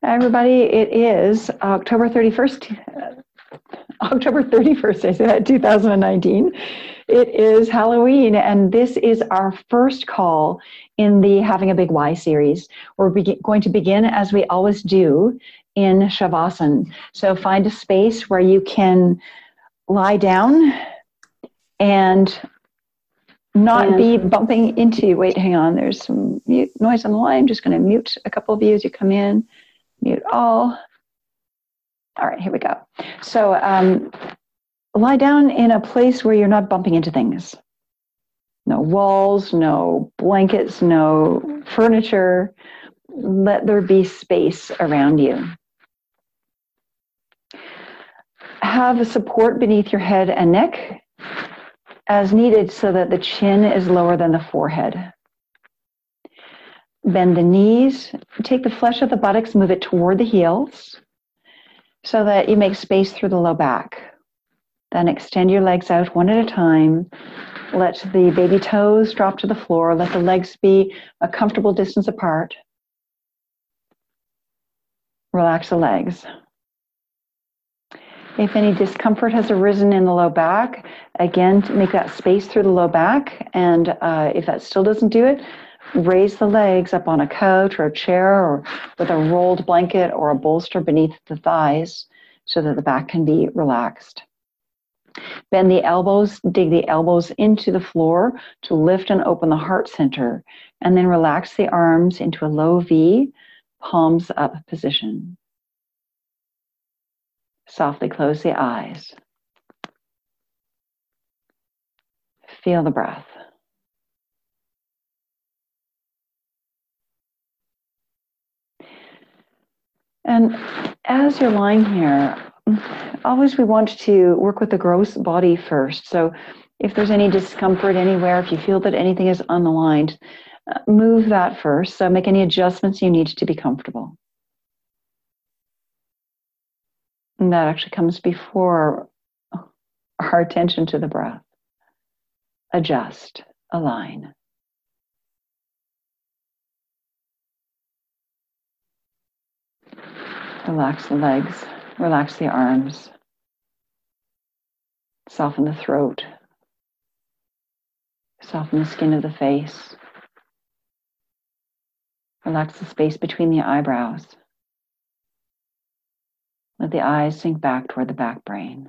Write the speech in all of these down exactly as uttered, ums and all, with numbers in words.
Hi, everybody. It is October thirty-first. October thirty-first, I said, two thousand nineteen. It is Halloween, and this is our first call in the Having a Big Why series. We're be- going to begin, as we always do, in Shavasana. So find a space where you can lie down and not and be bumping into, wait, hang on, there's some mute noise on the line. I'm just going to mute a couple of you as you come in. Mute all. All right, here we go. So um, lie down in a place where you're not bumping into things. No walls, no blankets, no furniture. Let there be space around you. Have a support beneath your head and neck as needed so that the chin is lower than the forehead. Bend the knees, take the flesh of the buttocks, move it toward the heels so that you make space through the low back. Then extend your legs out one at a time. Let the baby toes drop to the floor. Let the legs be a comfortable distance apart. Relax the legs. If any discomfort has arisen in the low back, again, make that space through the low back. And uh, if that still doesn't do it, raise the legs up on a couch or a chair or with a rolled blanket or a bolster beneath the thighs so that the back can be relaxed. Bend the elbows, dig the elbows into the floor to lift and open the heart center, and then relax the arms into a low V, palms up position. Softly close the eyes. Feel the breath. And as you're lying here, always we want to work with the gross body first. So if there's any discomfort anywhere, if you feel that anything is unaligned, uh, move that first. So make any adjustments you need to be comfortable. And that actually comes before our attention to the breath. Adjust, align. Relax the legs, relax the arms. Soften the throat. Soften the skin of the face. Relax the space between the eyebrows. Let the eyes sink back toward the back brain.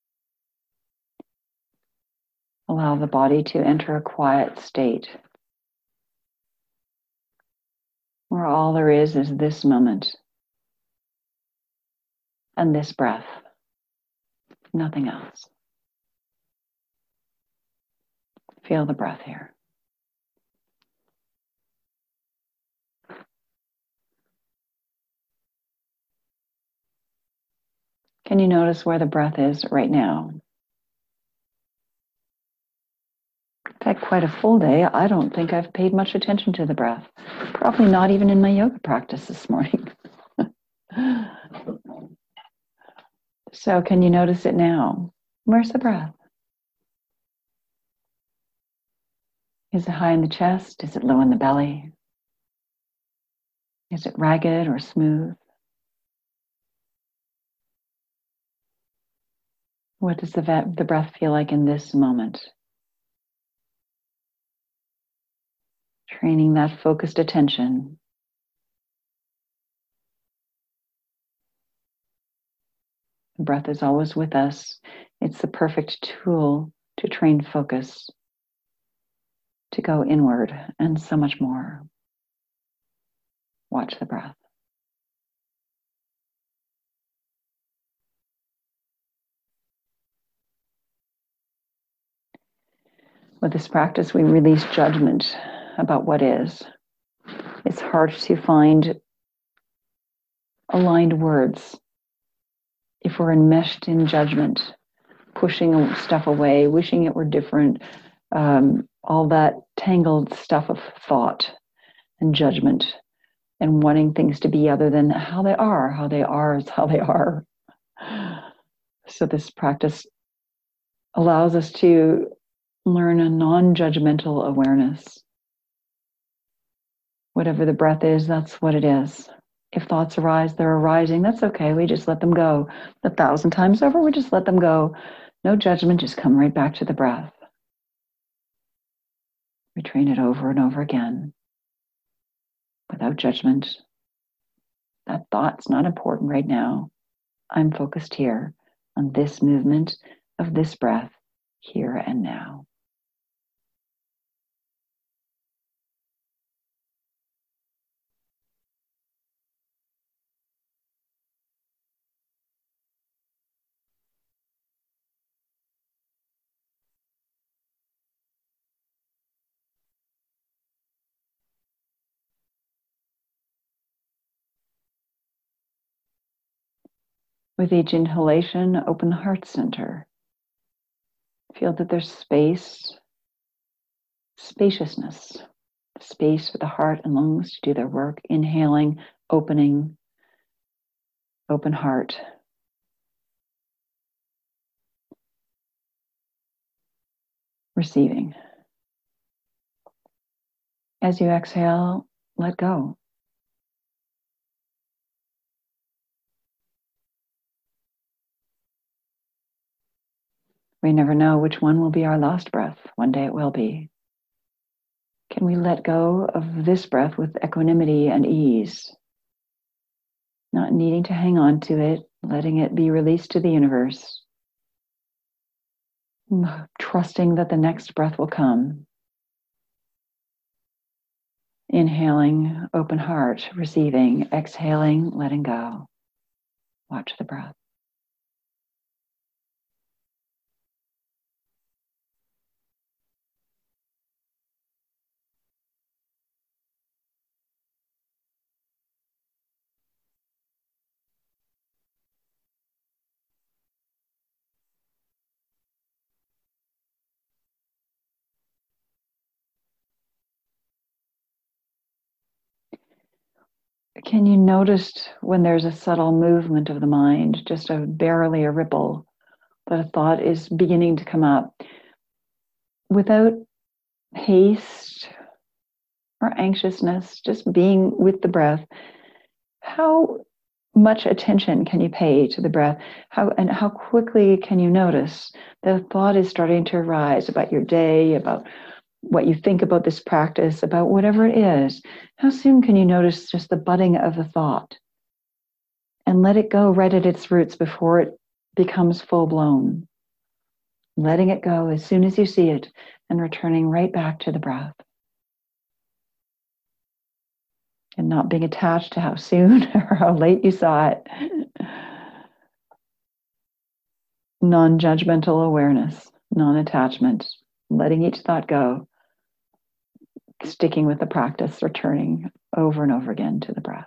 Allow the body to enter a quiet state where all there is is this moment and this breath, nothing else. Feel the breath here. Can you notice where the breath is right now? I've had quite a full day. I don't think I've paid much attention to the breath. Probably not even in my yoga practice this morning. So can you notice it now? Where's the breath? Is it high in the chest? Is it low in the belly? Is it ragged or smooth? What does the, ve- the breath feel like in this moment? Training that focused attention. The breath is always with us. It's the perfect tool to train focus, to go inward, and so much more. Watch the breath. With this practice, we release judgment about what is. It's hard to find aligned words if we're enmeshed in judgment, pushing stuff away, wishing it were different, um, all that tangled stuff of thought and judgment and wanting things to be other than how they are. How they are is how they are. So this practice allows us to learn a non-judgmental awareness. Whatever the breath is, that's what it is. If thoughts arise, they're arising. That's okay. We just let them go. A thousand times over, we just let them go. No judgment, just come right back to the breath. We train it over and over again without judgment. That thought's not important right now. I'm focused here on this movement of this breath here and now. With each inhalation, open the heart center. Feel that there's space, spaciousness, space for the heart and lungs to do their work. Inhaling, opening, open heart. Receiving. As you exhale, let go. We never know which one will be our last breath. One day it will be. Can we let go of this breath with equanimity and ease? Not needing to hang on to it, letting it be released to the universe. Trusting that the next breath will come. Inhaling, open heart, receiving, exhaling, letting go. Watch the breath. Can you notice when there's a subtle movement of the mind, just a barely a ripple, that a thought is beginning to come up without haste or anxiousness, just being with the breath? How much attention can you pay to the breath? How and how quickly can you notice that a thought is starting to arise about your day, about what you think about this practice, about whatever it is? How soon can you notice just the budding of the thought and let it go right at its roots before it becomes full blown? Letting it go as soon as you see it and returning right back to the breath. And not being attached to how soon or how late you saw it. Non-judgmental awareness, non-attachment, letting each thought go, sticking with the practice, returning over and over again to the breath.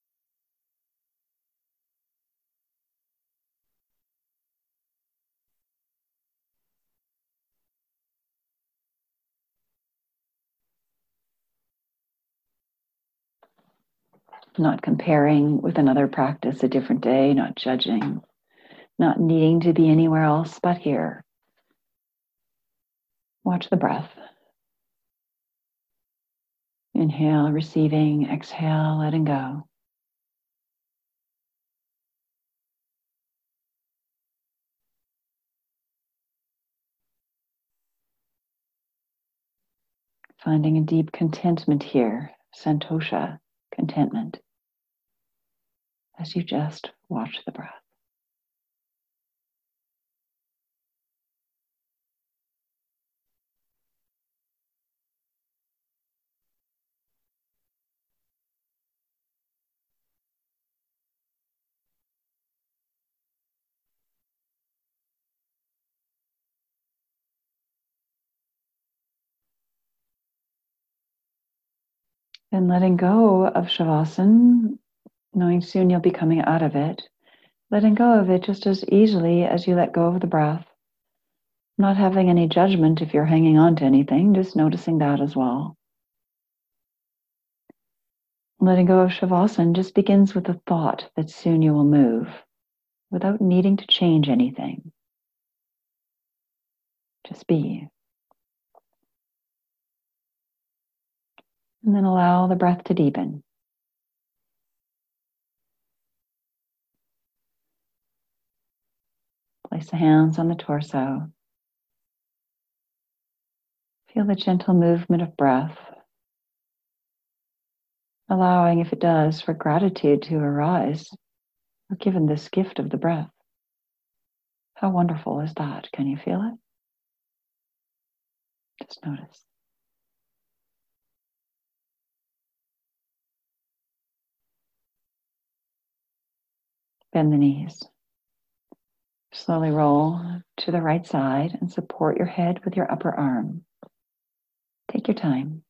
Not comparing with another practice a different day, not judging, not needing to be anywhere else but here. Watch the breath. Inhale, receiving, exhale, letting go. Finding a deep contentment here, santosha, contentment, as you just watch the breath. Then letting go of Shavasana, knowing soon you'll be coming out of it, letting go of it just as easily as you let go of the breath. Not having any judgment if you're hanging on to anything, just noticing that as well. Letting go of Shavasana just begins with the thought that soon you will move without needing to change anything. Just be. And then allow the breath to deepen. Place the hands on the torso. Feel the gentle movement of breath, allowing, if it does, for gratitude to arise. We're given this gift of the breath. How wonderful is that? Can you feel it? Just notice. Bend the knees. Slowly roll to the right side and support your head with your upper arm. Take your time.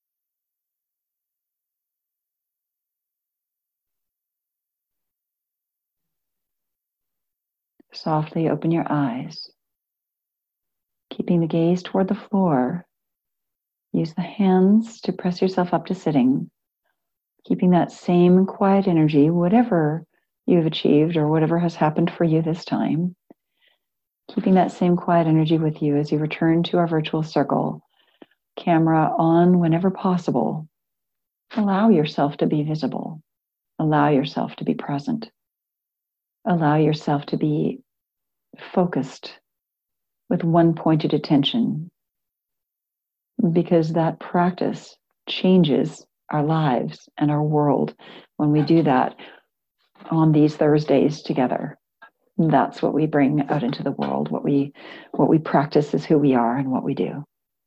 Softly open your eyes. Keeping the gaze toward the floor, use the hands to press yourself up to sitting. Keeping that same quiet energy, whatever you've achieved or whatever has happened for you this time. Keeping that same quiet energy with you as you return to our virtual circle. Camera on whenever possible. Allow yourself to be visible. Allow yourself to be present. Allow yourself to be focused with one pointed attention, because that practice changes our lives and our world when we do that on these Thursdays together. That's what we bring out into the world. What we what we practice is who we are and what we do.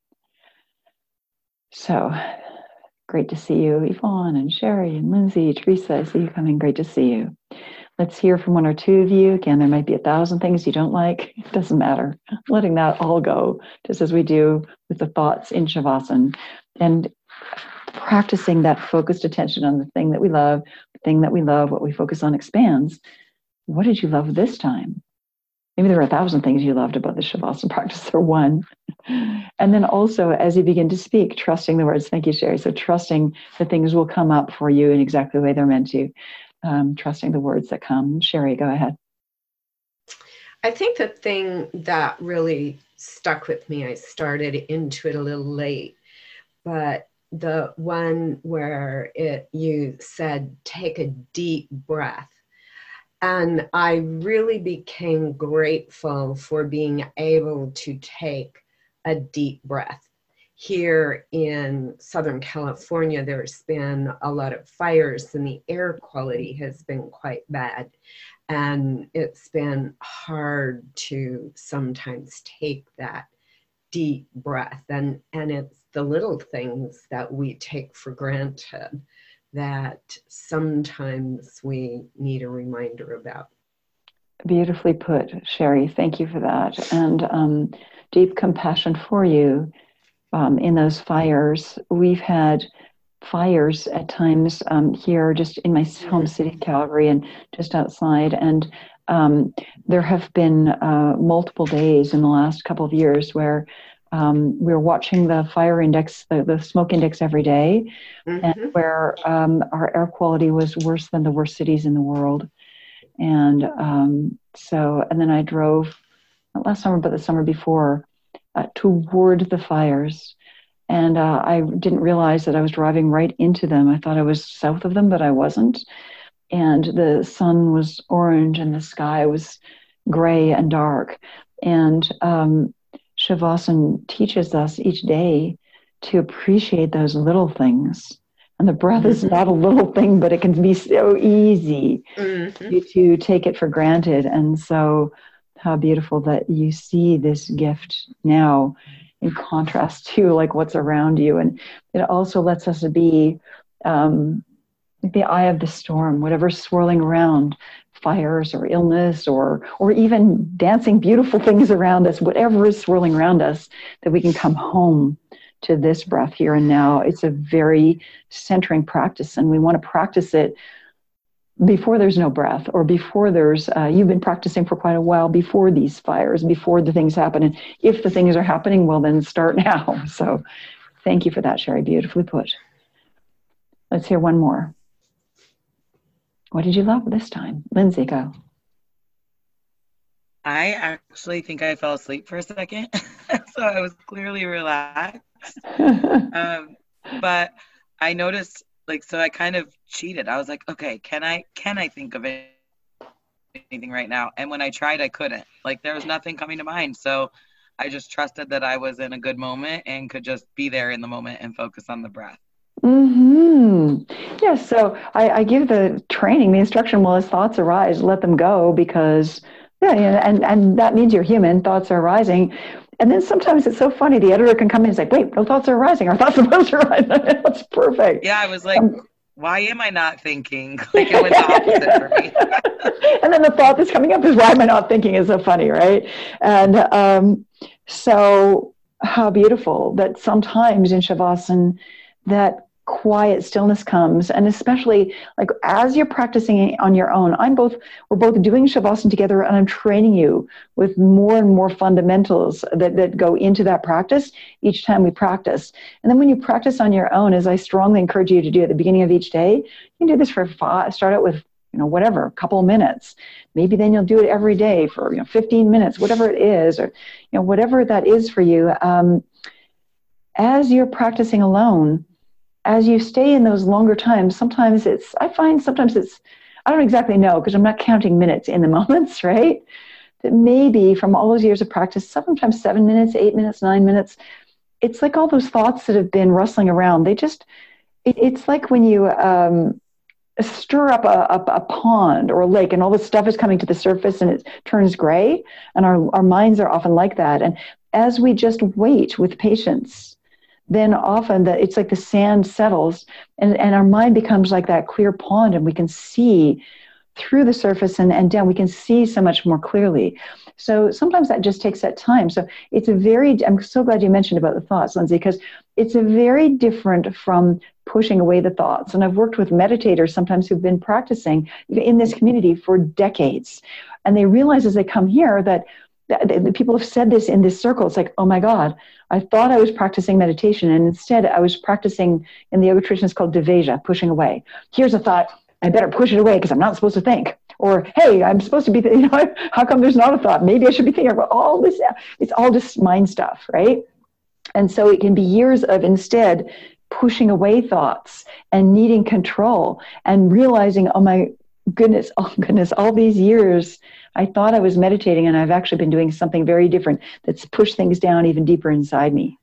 So great to see you, Yvonne and Sherry and Lindsay, Teresa. I see you coming. Great to see you. Let's hear from one or two of you. Again, there might be a thousand things you don't like. It doesn't matter. Letting that all go, just as we do with the thoughts in Shavasana. And practicing that focused attention on the thing that we love, the thing that we love, what we focus on expands. What did you love this time? Maybe there are a thousand things you loved about the Shavasana practice, or one. And then also, as you begin to speak, trusting the words. Thank you, Sherry. So trusting that things will come up for you in exactly the way they're meant to. Um, trusting the words that come. Sherry, go ahead. I think the thing that really stuck with me, I started into it a little late, but the one where it you said, take a deep breath. And I really became grateful for being able to take a deep breath. Here in Southern California, there's been a lot of fires and the air quality has been quite bad. And it's been hard to sometimes take that deep breath. And, and it's the little things that we take for granted that sometimes we need a reminder about. Beautifully put, Sherry. Thank you for that. And um, deep compassion for you. Um, in those fires, we've had fires at times um, here just in my home city, Calgary, and just outside. And um, there have been uh, multiple days in the last couple of years where um, we're watching the fire index, the, the smoke index every day, mm-hmm. and where um, our air quality was worse than the worst cities in the world. And um, so, and then I drove, not last summer, but the summer before, uh, toward the fires. And uh, I didn't realize that I was driving right into them. I thought I was south of them, but I wasn't. And the sun was orange and the sky was gray and dark. And um, Shavasana teaches us each day to appreciate those little things. And the breath mm-hmm. is not a little thing, but it can be so easy mm-hmm. to, to take it for granted. And so how beautiful that you see this gift now in contrast to like what's around you. And it also lets us be um, the eye of the storm, whatever's swirling around, fires or illness or or even dancing beautiful things around us, whatever is swirling around us, that we can come home to this breath here and now. It's a very centering practice, and we want to practice it before there's no breath, or before there's, uh, you've been practicing for quite a while before these fires, before the things happen. And if the things are happening, well, then start now. So thank you for that, Sherry. Beautifully put. Let's hear one more. What did you love this time? Lindsay, go. I actually think I fell asleep for a second. So I was clearly relaxed. um, but I noticed, like, so I kind of cheated. I was like, okay, can I, can I think of anything right now. And when I tried, I couldn't. Like, there was nothing coming to mind. So I just trusted that I was in a good moment and could just be there in the moment and focus on the breath. Hmm. Yeah. So I, I give the training, the instruction, well, as thoughts arise, let them go, because yeah, yeah, and and that means you're human. Thoughts are arising. And then sometimes it's so funny. The editor can come in and say, wait, no thoughts are arising. Our thoughts are supposed to arise. That's perfect. Yeah, I was like, Um, why am I not thinking? Like, it went the opposite for me. And then the thought that's coming up is, why am I not thinking, is so funny, right? And um, so how beautiful that sometimes in Shavasana that quiet stillness comes. And especially like as you're practicing on your own, I'm both, we're both doing Shavasana together, and I'm training you with more and more fundamentals that, that go into that practice each time we practice. And then when you practice on your own, as I strongly encourage you to do at the beginning of each day, you can do this for five, start out with, you know, whatever, a couple of minutes. Maybe then you'll do it every day for, you know, fifteen minutes, whatever it is, or, you know, whatever that is for you. Um, as you're practicing alone, as you stay in those longer times, sometimes it's, I find sometimes it's, I don't exactly know because I'm not counting minutes in the moments, right? That maybe from all those years of practice, sometimes seven minutes, eight minutes, nine minutes, it's like all those thoughts that have been rustling around. They just, it, it's like when you um, stir up a, a, a pond or a lake and all this stuff is coming to the surface and it turns gray. And our, our minds are often like that. And as we just wait with patience, then often that it's like the sand settles and, and our mind becomes like that clear pond, and we can see through the surface and, and down, we can see so much more clearly. So sometimes that just takes that time. So it's a very, I'm so glad you mentioned about the thoughts, Lindsay, because it's a very different from pushing away the thoughts. And I've worked with meditators sometimes who've been practicing in this community for decades. And they realize as they come here that the, the people have said this in this circle. It's like, oh my God, I thought I was practicing meditation, and instead I was practicing, in the yoga tradition it's called Deveja, pushing away. Here's a thought, I better push it away because I'm not supposed to think. Or, hey, I'm supposed to be, th- you know, how come there's not a thought? Maybe I should be thinking about all this. It's all just mind stuff, right? And so it can be years of instead pushing away thoughts and needing control and realizing, oh my goodness, oh goodness, all these years I thought I was meditating, and I've actually been doing something very different that's pushed things down even deeper inside me.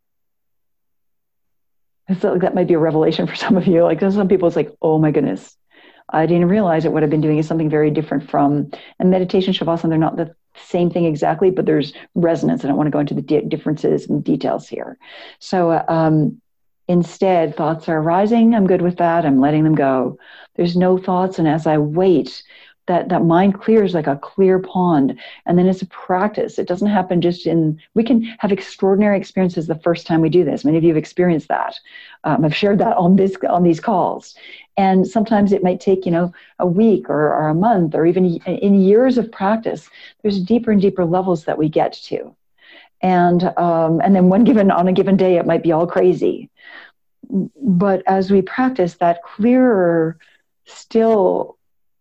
So that might be a revelation for some of you. Like some people, it's like, oh my goodness, I didn't realize that what I've been doing is something very different from, and meditation, Shavasana, they're not the same thing exactly, but there's resonance. I don't want to go into the di- differences and details here. So uh, um, instead, thoughts are arising. I'm good with that. I'm letting them go. There's no thoughts. And as I wait, that, that mind clears like a clear pond. And then it's a practice. It doesn't happen just in, we can have extraordinary experiences the first time we do this. Many of you have experienced that. Um, I've shared that on this, on these calls. And sometimes it might take, you know, a week or, or a month or even in years of practice. There's deeper and deeper levels that we get to. And, um, and then one given, on a given day, it might be all crazy. But as we practice, that clearer, still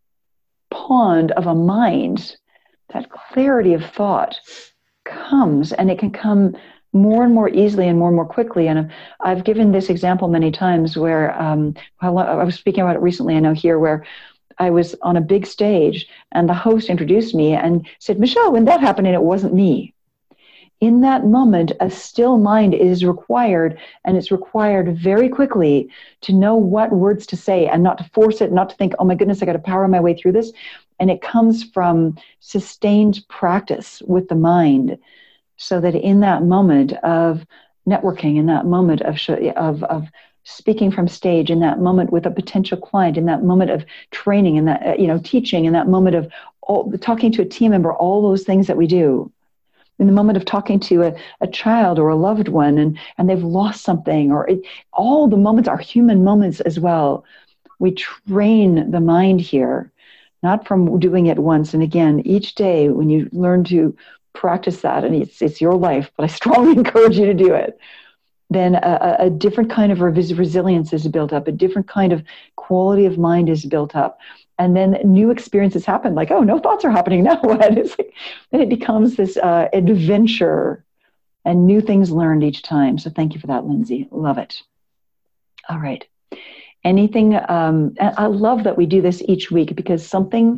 pond of a mind, that clarity of thought comes, and it can come more and more easily and more and more quickly. And I've given this example many times where um, I was speaking about it recently, I know here, where I was on a big stage and the host introduced me and said, Michelle, when that happened, and it wasn't me. In that moment, a still mind is required, and it's required very quickly to know what words to say and not to force it, not to think, oh my goodness, I got to power my way through this. And it comes from sustained practice with the mind, so that in that moment of networking, in that moment of, of, of speaking from stage, in that moment with a potential client, in that moment of training, in that, you know, teaching, in that moment of all, talking to a team member, all those things that we do, in the moment of talking to a, a child or a loved one and, and they've lost something, or it, all the moments are human moments as well. We train the mind here, not from doing it once. And again, each day when you learn to practice that, and it's, it's your life, but I strongly encourage you to do it, then a, a different kind of res- resilience is built up, a different kind of quality of mind is built up. And then new experiences happen, like, oh, no thoughts are happening now. And it's like, then it becomes this uh, adventure and new things learned each time. So thank you for that, Lindsay. Love it. All right. Anything, um, I love that we do this each week, because something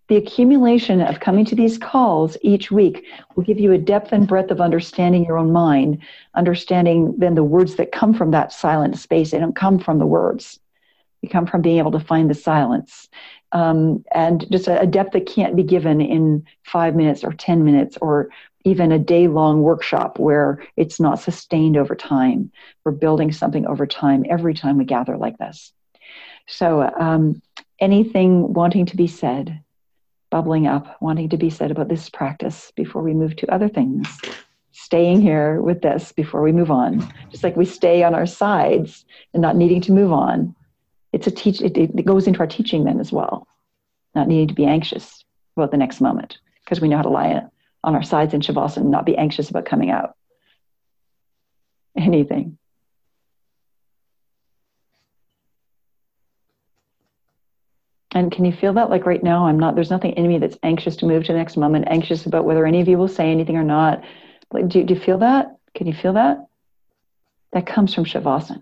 The accumulation of coming to these calls each week will give you a depth and breadth of understanding your own mind, understanding then the words that come from that silent space. They don't come from the words. They come from being able to find the silence. Um, and just a, a depth that can't be given in five minutes or ten minutes or even a day-long workshop where it's not sustained over time. We're building something over time every time we gather like this. So um, anything wanting to be said, bubbling up, wanting to be said about this practice before we move to other things, staying here with this before we move on, just like we stay on our sides and not needing to move on. It's a teach. It, it goes into our teaching then as well, not needing to be anxious about the next moment because we know how to lie on our sides in Shavasana and not be anxious about coming out. Anything. And can you feel that? Like right now, I'm not, there's nothing in me that's anxious to move to the next moment, anxious about whether any of you will say anything or not. Like, do, do you feel that? Can you feel that? That comes from Shavasana.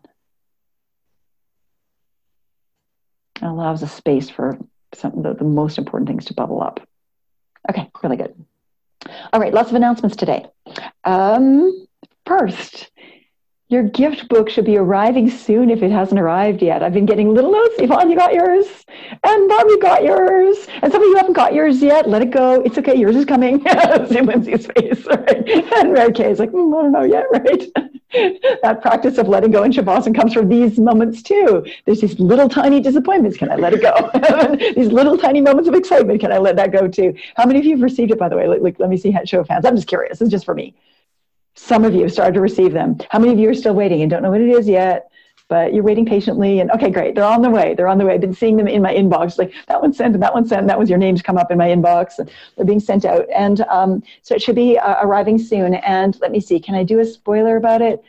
It allows a space for some of the, the most important things to bubble up. Okay, really good. All right, lots of announcements today. Um, first, your gift book should be arriving soon if it hasn't arrived yet. I've been getting little notes. Yvonne, you got yours. And Bob, you got yours. And some of you haven't got yours yet. Let it go. It's okay. Yours is coming. See Lindsay's face, right? And Red K is like, mm, I don't know yet, right? That practice of letting go in Shavasana comes from these moments too. There's these little tiny disappointments. Can I let it go? These little tiny moments of excitement. Can I let that go too? How many of you have received it, by the way? Like, like, let me see, show of hands. I'm just curious. It's just for me. Some of you have started to receive them. How many of you are still waiting and don't know what it is yet, but you're waiting patiently? And okay, great. They're on the way. They're on the way. I've been seeing them in my inbox. Like that one's sent and that one's sent. And that was your names come up in my inbox. And they're being sent out. And um, so it should be uh, arriving soon. And let me see. Can I do a spoiler about it?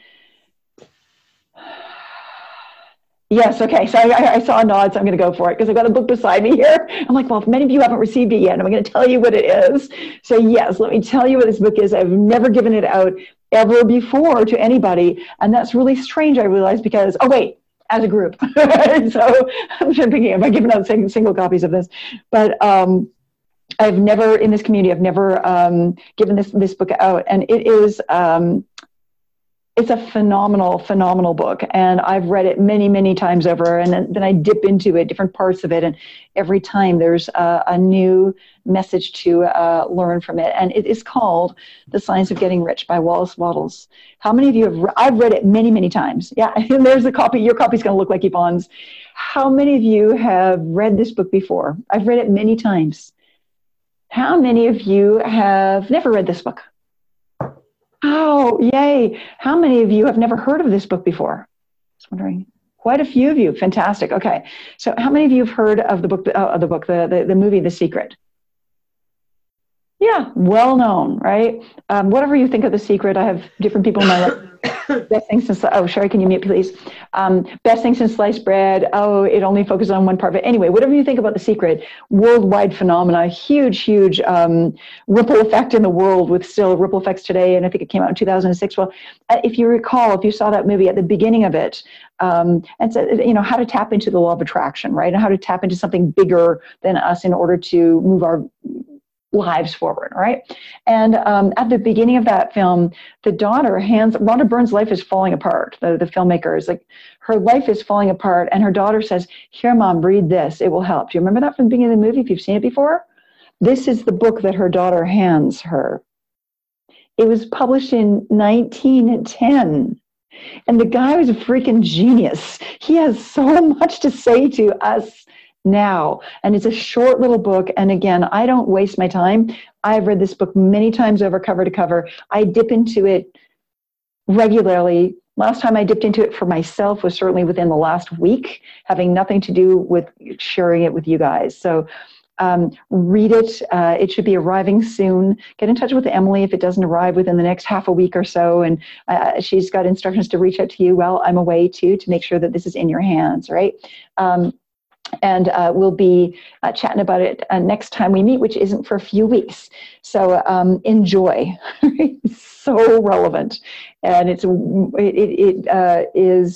Yes, okay, so I, I saw a nod, so I'm going to go for it because I've got a book beside me here. I'm like, well, if many of you haven't received it yet, I'm going to tell you what it is. So yes, let me tell you what this book is. I've never given it out ever before to anybody, and that's really strange, I realized, because, oh wait, as a group. So I'm thinking, have I given out single, single copies of this? But um, I've never, in this community, I've never um, given this, this book out, and it is... Um, It's a phenomenal, phenomenal book. And I've read it many, many times over. And then, then I dip into it, different parts of it. And every time there's a, a new message to uh, learn from it. And it is called The Science of Getting Rich by Wallace Wattles. How many of you have, re- I've read it many, many times. Yeah, and there's the copy. Your copy's going to look like Yvonne's. How many of you have read this book before? I've read it many times. How many of you have never read this book? Oh, yay. How many of you have never heard of this book before? Just wondering. Quite a few of you. Fantastic. Okay. So how many of you have heard of the book, uh, the book, the, the, the movie, The Secret? Yeah, well known, right? Um, whatever you think of The Secret, I have different people in my life. Best thing since, oh, Sherry, can you mute, please? Um, best thing since sliced bread. Oh, it only focuses on one part of it. Anyway, whatever you think about The Secret, worldwide phenomena, huge, huge um, ripple effect in the world with still ripple effects today. And I think it came out in two thousand six. Well, if you recall, if you saw that movie at the beginning of it, um, and so, you know, how to tap into the law of attraction, right? And how to tap into something bigger than us in order to move our lives forward, right? And um, at the beginning of that film, the daughter hands, Rhonda Byrne's life is falling apart. The, the filmmaker is like, her life is falling apart, and her daughter says, here, Mom, read this. It will help. Do you remember that from the beginning of the movie, if you've seen it before? This is the book that her daughter hands her. It was published in nineteen ten. And the guy was a freaking genius. He has so much to say to us now. And it's a short little book. And again, I don't waste my time. I've read this book many times over, cover to cover. I dip into it regularly. Last time I dipped into it for myself was certainly within the last week, having nothing to do with sharing it with you guys. So um, read it. Uh, it should be arriving soon. Get in touch with Emily if it doesn't arrive within the next half a week or so. And uh, she's got instructions to reach out to you while I'm away too, to make sure that this is in your hands, right? Um, And uh, we'll be uh, chatting about it uh, next time we meet, which isn't for a few weeks. So um, enjoy. It's so relevant. And it's, it, it uh, is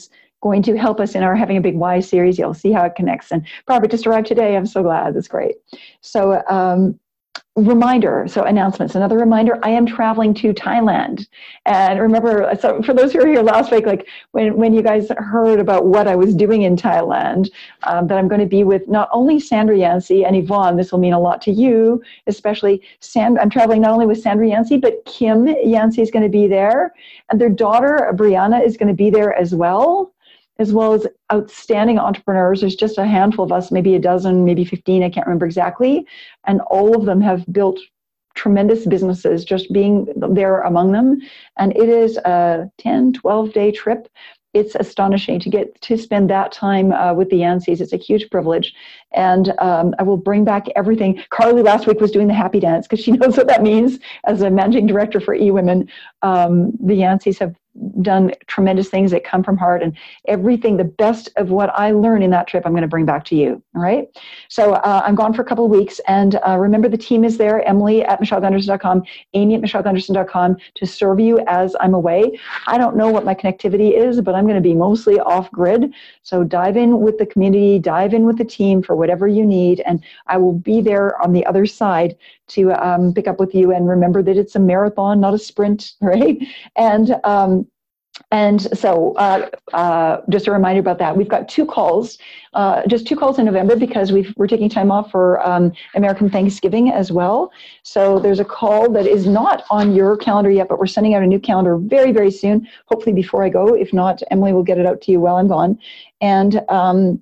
going to help us in our Having a Big Why series. You'll see how it connects. And Barbara just arrived today. I'm so glad. That's great. So, um, reminder, so announcements. Another reminder, I am traveling to Thailand. And remember, so for those who were here last week, like when, when you guys heard about what I was doing in Thailand, um, that I'm going to be with not only Sandra Yancey and Yvonne, this will mean a lot to you, especially Sandra. I'm traveling not only with Sandra Yancey, but Kim Yancey is going to be there. And their daughter, Brianna, is going to be there as well. As well as outstanding entrepreneurs. There's just a handful of us, maybe a dozen, maybe fifteen, I can't remember exactly. And all of them have built tremendous businesses, just being there among them. And it is a ten, twelve day trip. It's astonishing to get to spend that time uh, with the Yanceys. It's a huge privilege. And um, I will bring back everything. Carly last week was doing the happy dance because she knows what that means as a managing director for eWomen. Um, the Yanceys have done tremendous things that come from heart, and everything, the best of what I learned in that trip, I'm going to bring back to you. All right. So uh, I'm gone for a couple of weeks, and uh, remember the team is there, Emily at michelle gunderson dot com, Amy at michelle gunderson dot com, to serve you as I'm away. I don't know what my connectivity is, but I'm going to be mostly off grid. So dive in with the community, dive in with the team for whatever you need, and I will be there on the other side to um, pick up with you. And remember that it's a marathon, not a sprint, right? And um, and so uh, uh, just a reminder about that. We've got two calls, uh, just two calls in November because we've, we're taking time off for um, American Thanksgiving as well. So there's a call that is not on your calendar yet, but we're sending out a new calendar very, very soon, hopefully before I go. If not, Emily will get it out to you while I'm gone. And um,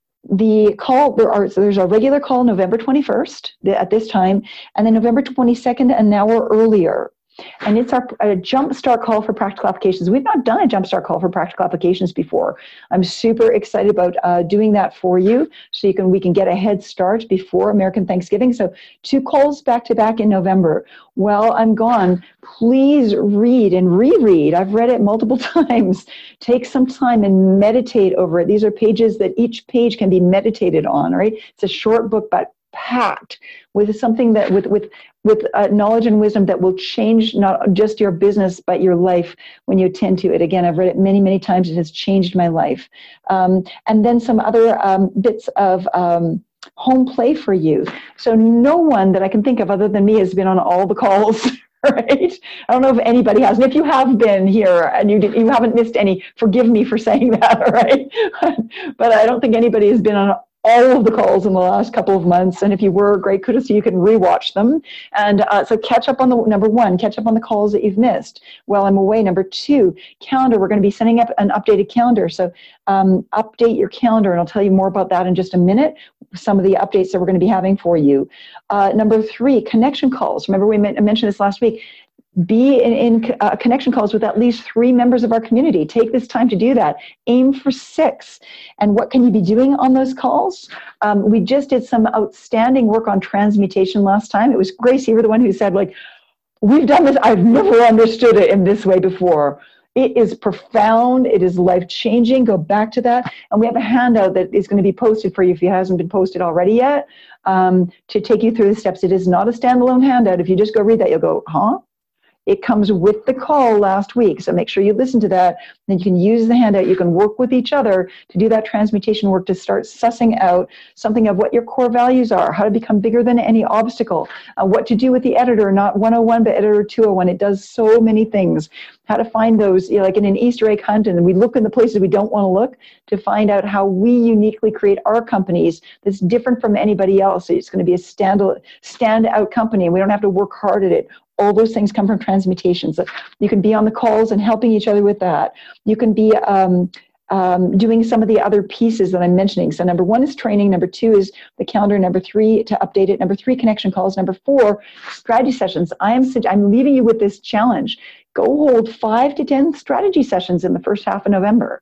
the call, there are, so there's a regular call November twenty-first at this time, and then November twenty-second, an hour earlier. And it's our a jumpstart call for practical applications. We've not done a jumpstart call for practical applications before. I'm super excited about uh, doing that for you, so you can we can get a head start before American Thanksgiving. So two calls back to back in November. While I'm gone, please read and reread. I've read it multiple times. Take some time and meditate over it. These are pages that each page can be meditated on. Right? It's a short book, but packed with something that with with with uh, knowledge and wisdom that will change not just your business but your life when you attend to it. Again, I've read it many many times. It has changed my life. Um, and then some other um, bits of um, home play for you. So no one that I can think of other than me has been on all the calls. Right? I don't know if anybody has. And if you have been here and you did, you haven't missed any, forgive me for saying that. Right? But I don't think anybody has been on all of the calls in the last couple of months. And if you were, great kudos to you, you can rewatch them. And uh, so catch up on the, number one, catch up on the calls that you've missed while I'm away. Number two, calendar. We're going to be sending up an updated calendar. So um, update your calendar, and I'll tell you more about that in just a minute, some of the updates that we're going to be having for you. Uh, number three, connection calls. Remember we mentioned this last week. Be in, in uh, connection calls with at least three members of our community. Take this time to do that. Aim for six. And what can you be doing on those calls? Um, we just did some outstanding work on transmutation last time. It was Grace, you were the one who said, like, we've done this. I've never understood it in this way before. It is profound. It is life-changing. Go back to that. And we have a handout that is going to be posted for you if it hasn't been posted already yet, um, to take you through the steps. It is not a standalone handout. If you just go read that, you'll go, huh? It comes with the call last week, so make sure you listen to that. Then you can use the handout. You can work with each other to do that transmutation work, to start sussing out something of what your core values are, how to become bigger than any obstacle, uh, what to do with the editor, not one oh one, but editor two oh one. It does so many things. How to find those, you know, like in an Easter egg hunt, and we look in the places we don't want to look to find out how we uniquely create our companies that's different from anybody else. It's going to be a stand, stand out company, and we don't have to work hard at it. All those things come from transmutation. So you can be on the calls and helping each other with that. You can be um, um, doing some of the other pieces that I'm mentioning. So number one is training. Number two is the calendar. Number three, to update it. Number three, connection calls. Number four, strategy sessions. I am I'm leaving you with this challenge. Go hold five to ten strategy sessions in the first half of November.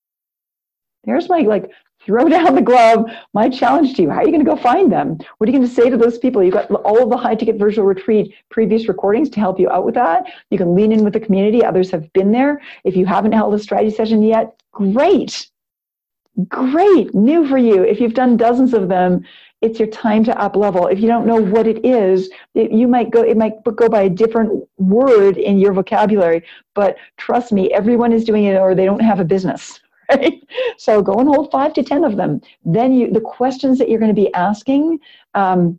There's my, like, throw down the glove, my challenge to you. How are you going to go find them? What are you going to say to those people? You've got all of the high ticket virtual retreat previous recordings to help you out with that. You can lean in with the community. Others have been there. If you haven't held a strategy session yet, great. Great. New for you. If you've done dozens of them, it's your time to up level. If you don't know what it is, it, you might go, it might go by a different word in your vocabulary, but trust me, everyone is doing it or they don't have a business. right? So go and hold five to ten of them. Then you, the questions that you're going to be asking, um,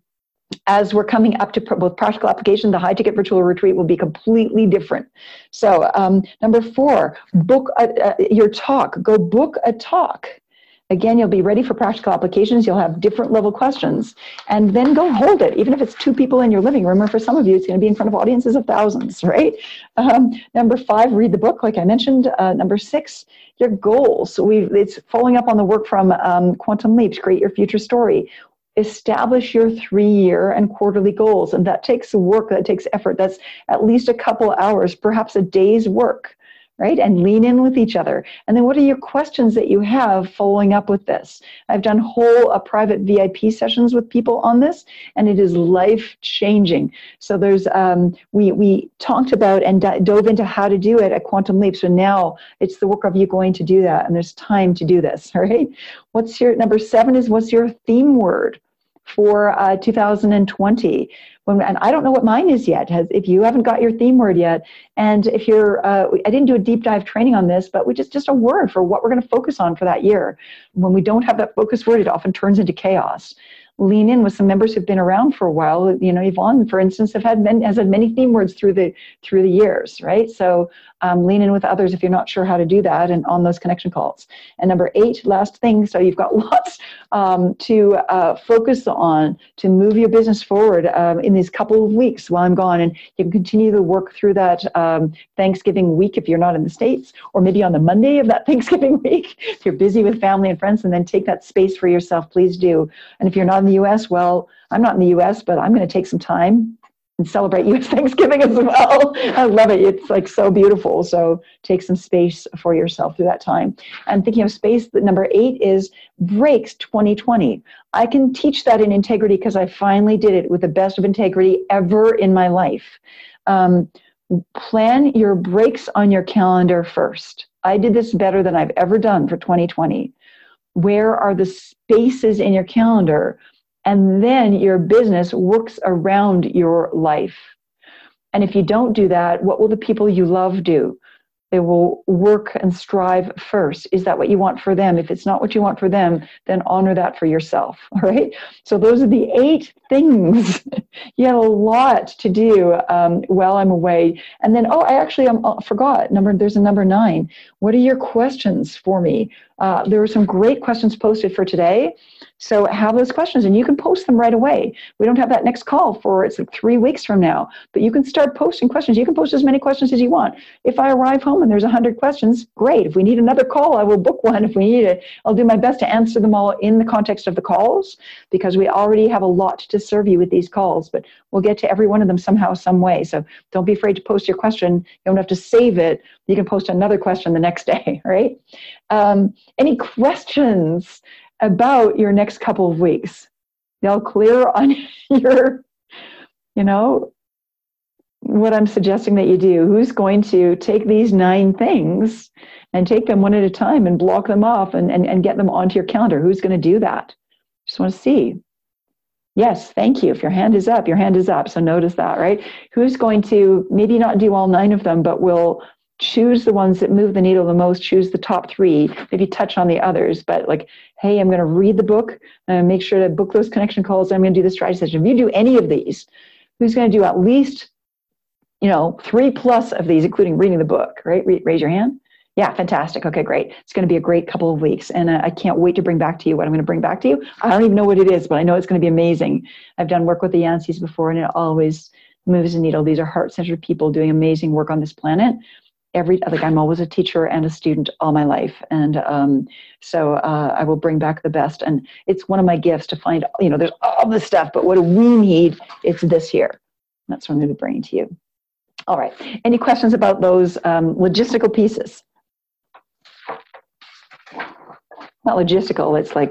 as we're coming up to pr- both practical application, the high ticket virtual retreat will be completely different. So um, number four, book a, a, your talk. Go book a talk. Again, you'll be ready for practical applications. You'll have different level questions, and then go hold it, even if it's two people in your living room, or for some of you, it's going to be in front of audiences of thousands, right? Um, number five, read the book, like I mentioned. Uh, number six, your goals. So we it's following up on the work from um, Quantum Leaps, Create Your Future Story. Establish your three-year and quarterly goals, and that takes work, that takes effort. That's at least a couple hours, perhaps a day's work, right? And lean in with each other. And then what are your questions that you have following up with this? I've done whole uh, private V I P sessions with people on this, and it is life-changing. So there's, um, we, we talked about and d- dove into how to do it at Quantum Leap. So now it's the work of you going to do that, and there's time to do this, right? What's your, number seven is, what's your theme word for uh, two thousand twenty? When, and I don't know what mine is yet. Has, if you haven't got your theme word yet, and if you're, uh, I didn't do a deep dive training on this, but we just just a word for what we're going to focus on for that year. When we don't have that focus word, it often turns into chaos. Lean in with some members who've been around for a while. You know, Yvonne, for instance, have had many, has had many theme words through the through the years, right? So um, lean in with others if you're not sure how to do that, and on those connection calls. And number eight, last thing. So you've got lots um, to uh, focus on to move your business forward um, in these couple of weeks while I'm gone, and you can continue to work through that um, Thanksgiving week if you're not in the States, or maybe on the Monday of that Thanksgiving week if you're busy with family and friends, and then take that space for yourself. Please do. And if you're not in the U S, well, I'm not in the U S, but I'm going to take some time and celebrate U S Thanksgiving as well. I love it. It's like so beautiful. So take some space for yourself through that time. And thinking of space, the number eight is Breaks twenty twenty. I can teach that in integrity because I finally did it with the best of integrity ever in my life. Um, plan your breaks on your calendar first. I did this better than I've ever done for twenty twenty. Where are the spaces in your calendar? And then your business works around your life. And if you don't do that, what will the people you love do? They will work and strive first. Is that what you want for them? If it's not what you want for them, then honor that for yourself, all right? So those are the eight things. You have a lot to do um, while I'm away. And then, oh, I actually um, forgot. Number, there's a number nine. What are your questions for me? Uh, there were some great questions posted for today. So have those questions, and you can post them right away. We don't have that next call for, it's like three weeks from now, but you can start posting questions. You can post as many questions as you want. If I arrive home and there's one hundred questions, great. If we need another call, I will book one. If we need it, I'll do my best to answer them all in the context of the calls, because we already have a lot to serve you with these calls, but we'll get to every one of them somehow, some way. So don't be afraid to post your question. You don't have to save it. You can post another question the next day, right? Um, any questions about your next couple of weeks? Y'all clear on your, you know, what I'm suggesting that you do? Who's going to take these nine things and take them one at a time and block them off and, and, and get them onto your calendar? Who's going to do that? Just want to see. Yes, thank you. If your hand is up, your hand is up. So notice that, right? Who's going to maybe not do all nine of them, but will choose the ones that move the needle the most, choose the top three, maybe touch on the others, but like, hey, I'm going to read the book and make sure to book those connection calls. I'm going to do the strategy session. If you do any of these, who's going to do at least, you know, three plus of these, including reading the book, right? Raise your hand. Yeah, fantastic. Okay, great. It's going to be a great couple of weeks. And uh, I can't wait to bring back to you what I'm going to bring back to you. I don't even know what it is, but I know it's going to be amazing. I've done work with the Yanceys before, and it always moves the needle. These are heart-centered people doing amazing work on this planet. Every, like I'm always a teacher and a student all my life. And um, so uh, I will bring back the best. And it's one of my gifts to find, you know, there's all this stuff, but what do we need? It's this here. That's what I'm going to be bringing to you. All right. Any questions about those um, logistical pieces? Not logistical, it's like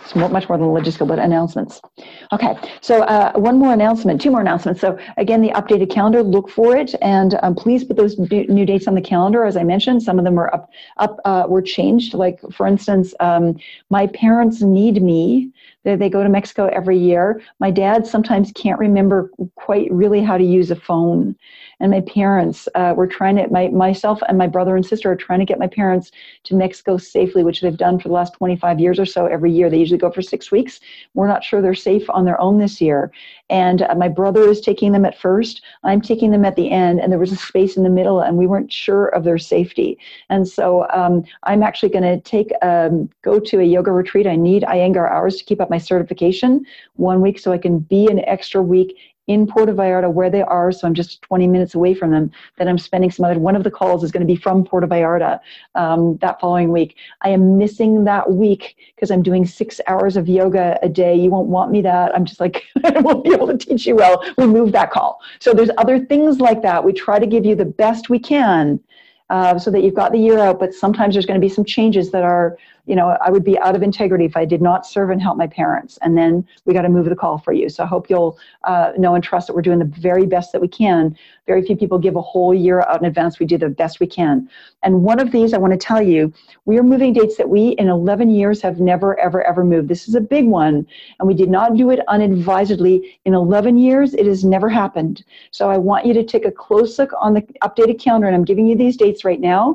It's more, much more than logistical, but announcements. Okay, so uh, one more announcement, two more announcements. So again, the updated calendar, look for it, and um, please put those new dates on the calendar. As I mentioned, some of them were up, up, uh, were changed. Like for instance, um, my parents need me. They, they go to Mexico every year. My dad sometimes can't remember quite really how to use a phone. And my parents uh, were trying to, my, myself and my brother and sister are trying to get my parents to Mexico safely, which they've done for the last twenty-five years or so every year. They usually go for six weeks. We're not sure they're safe on their own this year. And uh, my brother is taking them at first. I'm taking them at the end. And there was a space in the middle and we weren't sure of their safety. And so um, I'm actually going to take, um, go to a yoga retreat. I need Iyengar hours to keep up my certification one week so I can be an extra week in Puerto Vallarta where they are, so I'm just twenty minutes away from them, then I'm spending some other, one of the calls is going to be from Puerto Vallarta um, that following week. I am missing that week because I'm doing six hours of yoga a day. You won't want me that. I'm just like, I won't be able to teach you well. We moved that call. So there's other things like that. We try to give you the best we can uh, so that you've got the year out, but sometimes there's going to be some changes that are, you know, I would be out of integrity if I did not serve and help my parents. And then we got to move the call for you. So I hope you'll uh, know and trust that we're doing the very best that we can. Very few people give a whole year out in advance. We do the best we can. And one of these, I want to tell you, we are moving dates that we in eleven years have never, ever, ever moved. This is a big one. And we did not do it unadvisedly. In eleven years, it has never happened. So I want you to take a close look on the updated calendar. And I'm giving you these dates right now.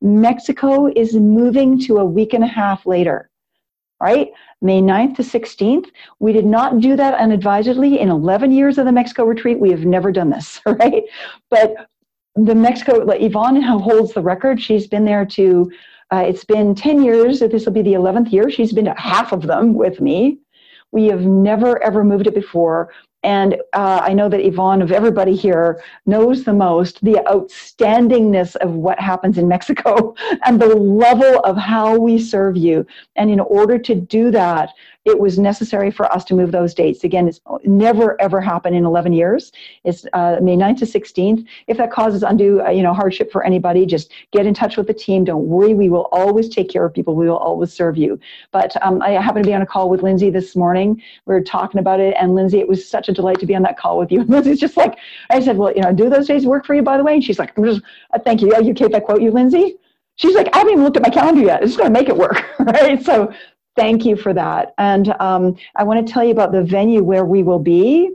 Mexico is moving to a week and a half later, right? May ninth to sixteenth. We did not do that unadvisedly. In eleven years of the Mexico retreat, we have never done this, right? But the Mexico, like Yvonne holds the record. She's been there to, uh, it's been ten years. This will be the eleventh year. She's been to half of them with me. We have never, ever moved it before. And uh, I know that Yvonne, of everybody here, knows the most the outstandingness of what happens in Mexico and the level of how we serve you. And in order to do that, it was necessary for us to move those dates. Again, it's never, ever happened in eleven years. It's uh, May ninth to sixteenth. If that causes undue uh, you know, hardship for anybody, just get in touch with the team. Don't worry. We will always take care of people. We will always serve you. But um, I happened to be on a call with Lindsay this morning. We were talking about it. And Lindsay, it was such a delight to be on that call with you. And Lindsay's just like, I said, well, you know, do those days work for you, by the way? And she's like, I'm just, uh, thank you. Oh, you okay if I quote you, Lindsay? She's like, I haven't even looked at my calendar yet. It's going to make it work, right? So thank you for that. And um, I want to tell you about the venue where we will be.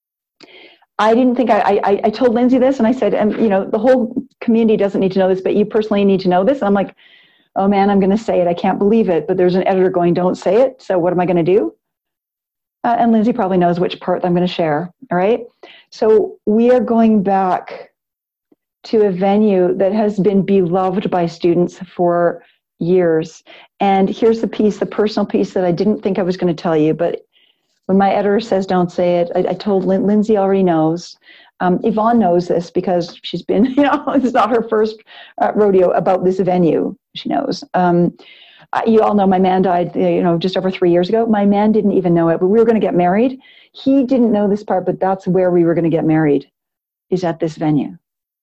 I didn't think I, I, I told Lindsay this and I said, um, you know, the whole community doesn't need to know this, but you personally need to know this. And I'm like, oh man, I'm going to say it. I can't believe it. But there's an editor going, don't say it. So what am I going to do? Uh, and Lindsay probably knows which part I'm going to share. All right. So we are going back to a venue that has been beloved by students for years. And here's the piece, the personal piece that I didn't think I was going to tell you, but when my editor says don't say it, I, I told Lin- Lindsay already knows. Um, Yvonne knows this because she's been, you know, it's not her first uh, rodeo about this venue. She knows. Um, uh, you all know my man died, you know, just over three years ago. My man didn't even know it, but we were going to get married. He didn't know this part, but that's where we were going to get married, is at this venue.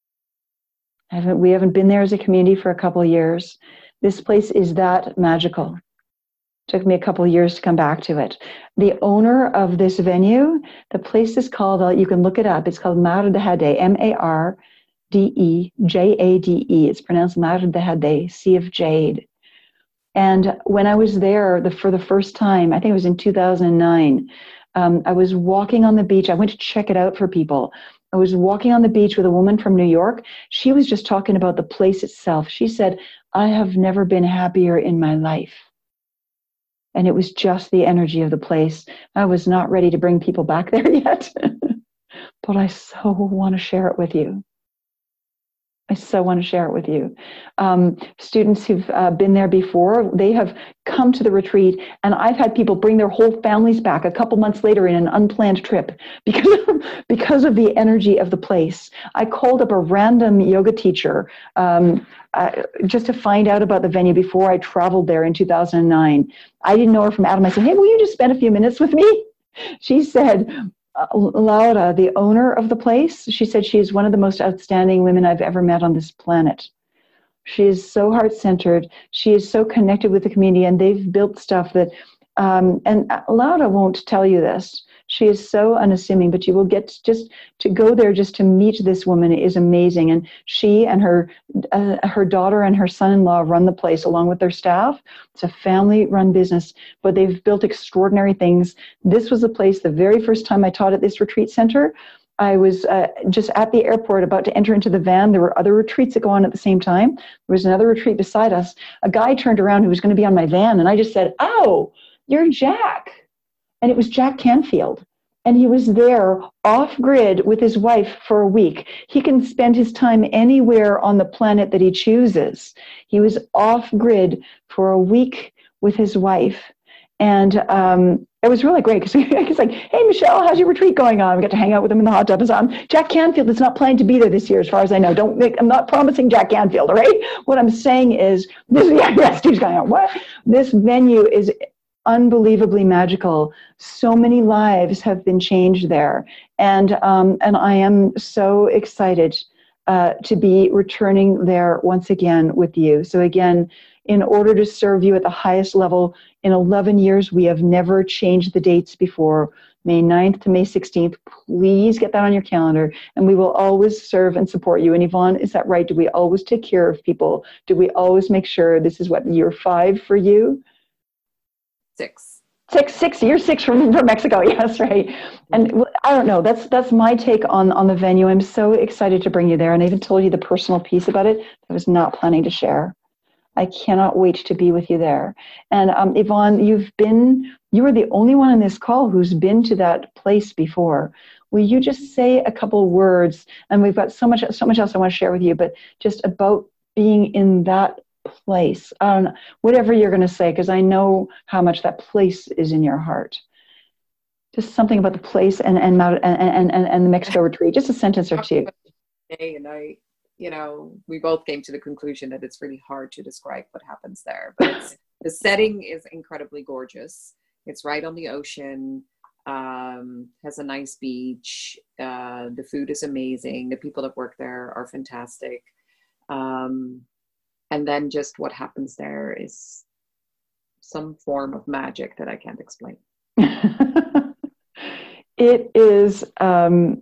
I haven't, we haven't been there as a community for a couple of years. This place is that magical. Took me a couple of years to come back to it. The owner of this venue, the place is called, uh, you can look it up, it's called Mar de Jade, M A R D E J A D E. It's pronounced Mar de Jade, Sea of Jade. And when I was there the, for the first time, I think it was in two thousand nine, um, I was walking on the beach. I went to check it out for people. I was walking on the beach with a woman from New York. She was just talking about the place itself. She said, I have never been happier in my life. And it was just the energy of the place. I was not ready to bring people back there yet, but I so want to share it with you. I so want to share it with you. Um, students who've uh, been there before, they have come to the retreat, and I've had people bring their whole families back a couple months later in an unplanned trip because of, because of the energy of the place. I called up a random yoga teacher um, uh, just to find out about the venue before I traveled there in two thousand nine. I didn't know her from Adam. I said, hey, will you just spend a few minutes with me? She said, Uh, Laura, the owner of the place, she said she is one of the most outstanding women I've ever met on this planet. She is so heart-centered. She is so connected with the community, and they've built stuff that Um, and Laura won't tell you this. She is so unassuming, but you will get just to go there just to meet this woman is amazing. And she and her uh, her daughter and her son-in-law run the place along with their staff. It's a family-run business, but they've built extraordinary things. This was the place the very first time I taught at this retreat center. I was uh, just at the airport about to enter into the van. There were other retreats that go on at the same time. There was another retreat beside us. A guy turned around who was going to be on my van, and I just said, "Oh, you're Jack." And it was Jack Canfield. And he was there off grid with his wife for a week. He can spend his time anywhere on the planet that he chooses. He was off grid for a week with his wife. And um, it was really great because he's like, "Hey, Michelle, how's your retreat going on?" We got to hang out with him in the hot tub and so on. Jack Canfield is not planning to be there this year, as far as I know. Don't make, I'm not promising Jack Canfield, all right? What I'm saying is, this, yeah, yeah, Steve's going on, what? This venue is unbelievably magical. So many lives have been changed there. And, um, and I am so excited uh, to be returning there once again with you. So again, in order to serve you at the highest level, in eleven years, we have never changed the dates before. May ninth to May sixteenth, please get that on your calendar, and we will always serve and support you. And Yvonne, is that right? Do we always take care of people? Do we always make sure this is what, year five for you? Six. Six, six, year six from, from Mexico, yes, right. And I don't know, that's that's my take on, on the venue. I'm so excited to bring you there, and I even told you the personal piece about it I was not planning to share. I cannot wait to be with you there. And um, Yvonne, you've been, you are the only one on this call who's been to that place before. Will you just say a couple words? And we've got so much, so much else I want to share with you, but just about being in that place, um, whatever you're going to say, because I know how much that place is in your heart. Just something about the place and and and and, and, and the Mexico retreat. Just a sentence or two. And I, you know, we both came to the conclusion that it's really hard to describe what happens there. But it's, the setting is incredibly gorgeous. It's right on the ocean. Um, has a nice beach. Uh, the food is amazing. The people that work there are fantastic. Um, And then just what happens there is some form of magic that I can't explain. It is, um,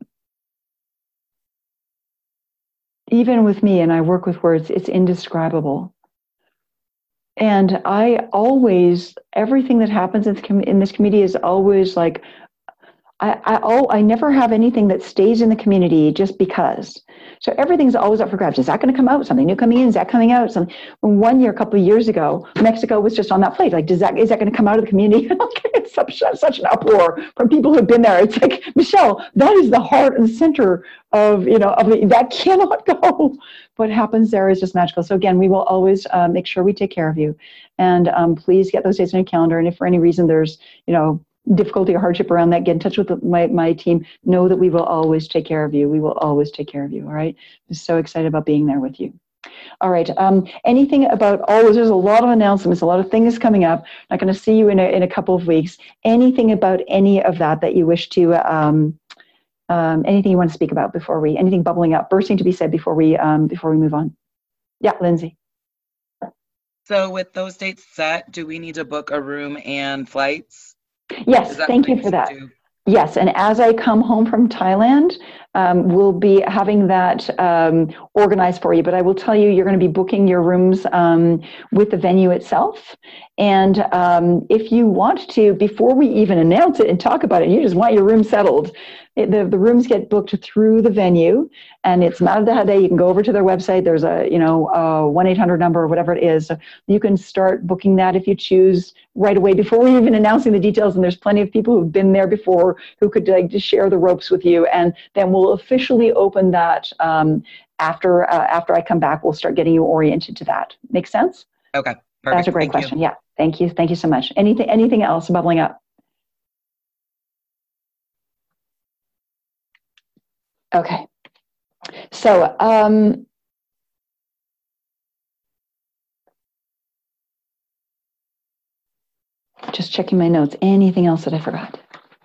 even with me, and I work with words, it's indescribable. And I always, everything that happens in this, com- in this community is always like, I, I, oh, I never have anything that stays in the community just because. So everything's always up for grabs. Is that going to come out? Something new coming in? Is that coming out? Some, one year, a couple of years ago, Mexico was just on that plate. Like, does that, is that going to come out of the community? It's such, such an uproar from people who've been there. It's like, Michelle, that is the heart and center of, you know, of the, that cannot go. What happens there is just magical. So again, we will always uh, make sure we take care of you. And um, please get those dates on your calendar. And if for any reason there's, you know, difficulty or hardship around that, get in touch with my, my team. Know that we will always take care of you. We will always take care of you. All right. I'm so excited about being there with you. All right. Um, anything about all there's a lot of announcements, a lot of things coming up. I'm not going to see you in a, in a couple of weeks. Anything about any of that that you wish to, um, um, anything you want to speak about before we, anything bubbling up, bursting to be said before we, um, before we move on? Yeah, Lindsay. So with those dates set, do we need to book a room and flights? Yes, thank you for that. Yes, and as I come home from Thailand, um, we'll be having that um, organized for you. But I will tell you, you're going to be booking your rooms um, with the venue itself. And um, if you want to, before we even announce it and talk about it, you just want your room settled, it, the, the rooms get booked through the venue, and it's Mar de Hade. You can go over to their website. There's a, you know, a one eight hundred number or whatever it is. So you can start booking that if you choose right away before we even announcing the details. And there's plenty of people who've been there before who could like just share the ropes with you. And then we'll officially open that um, after uh, after I come back. We'll start getting you oriented to that. Make sense? Okay, perfect. That's a great Thank question. You. Yeah, thank you. Thank you so much. Anything anything else bubbling up? Okay. So, um, just checking my notes. Anything else that I forgot?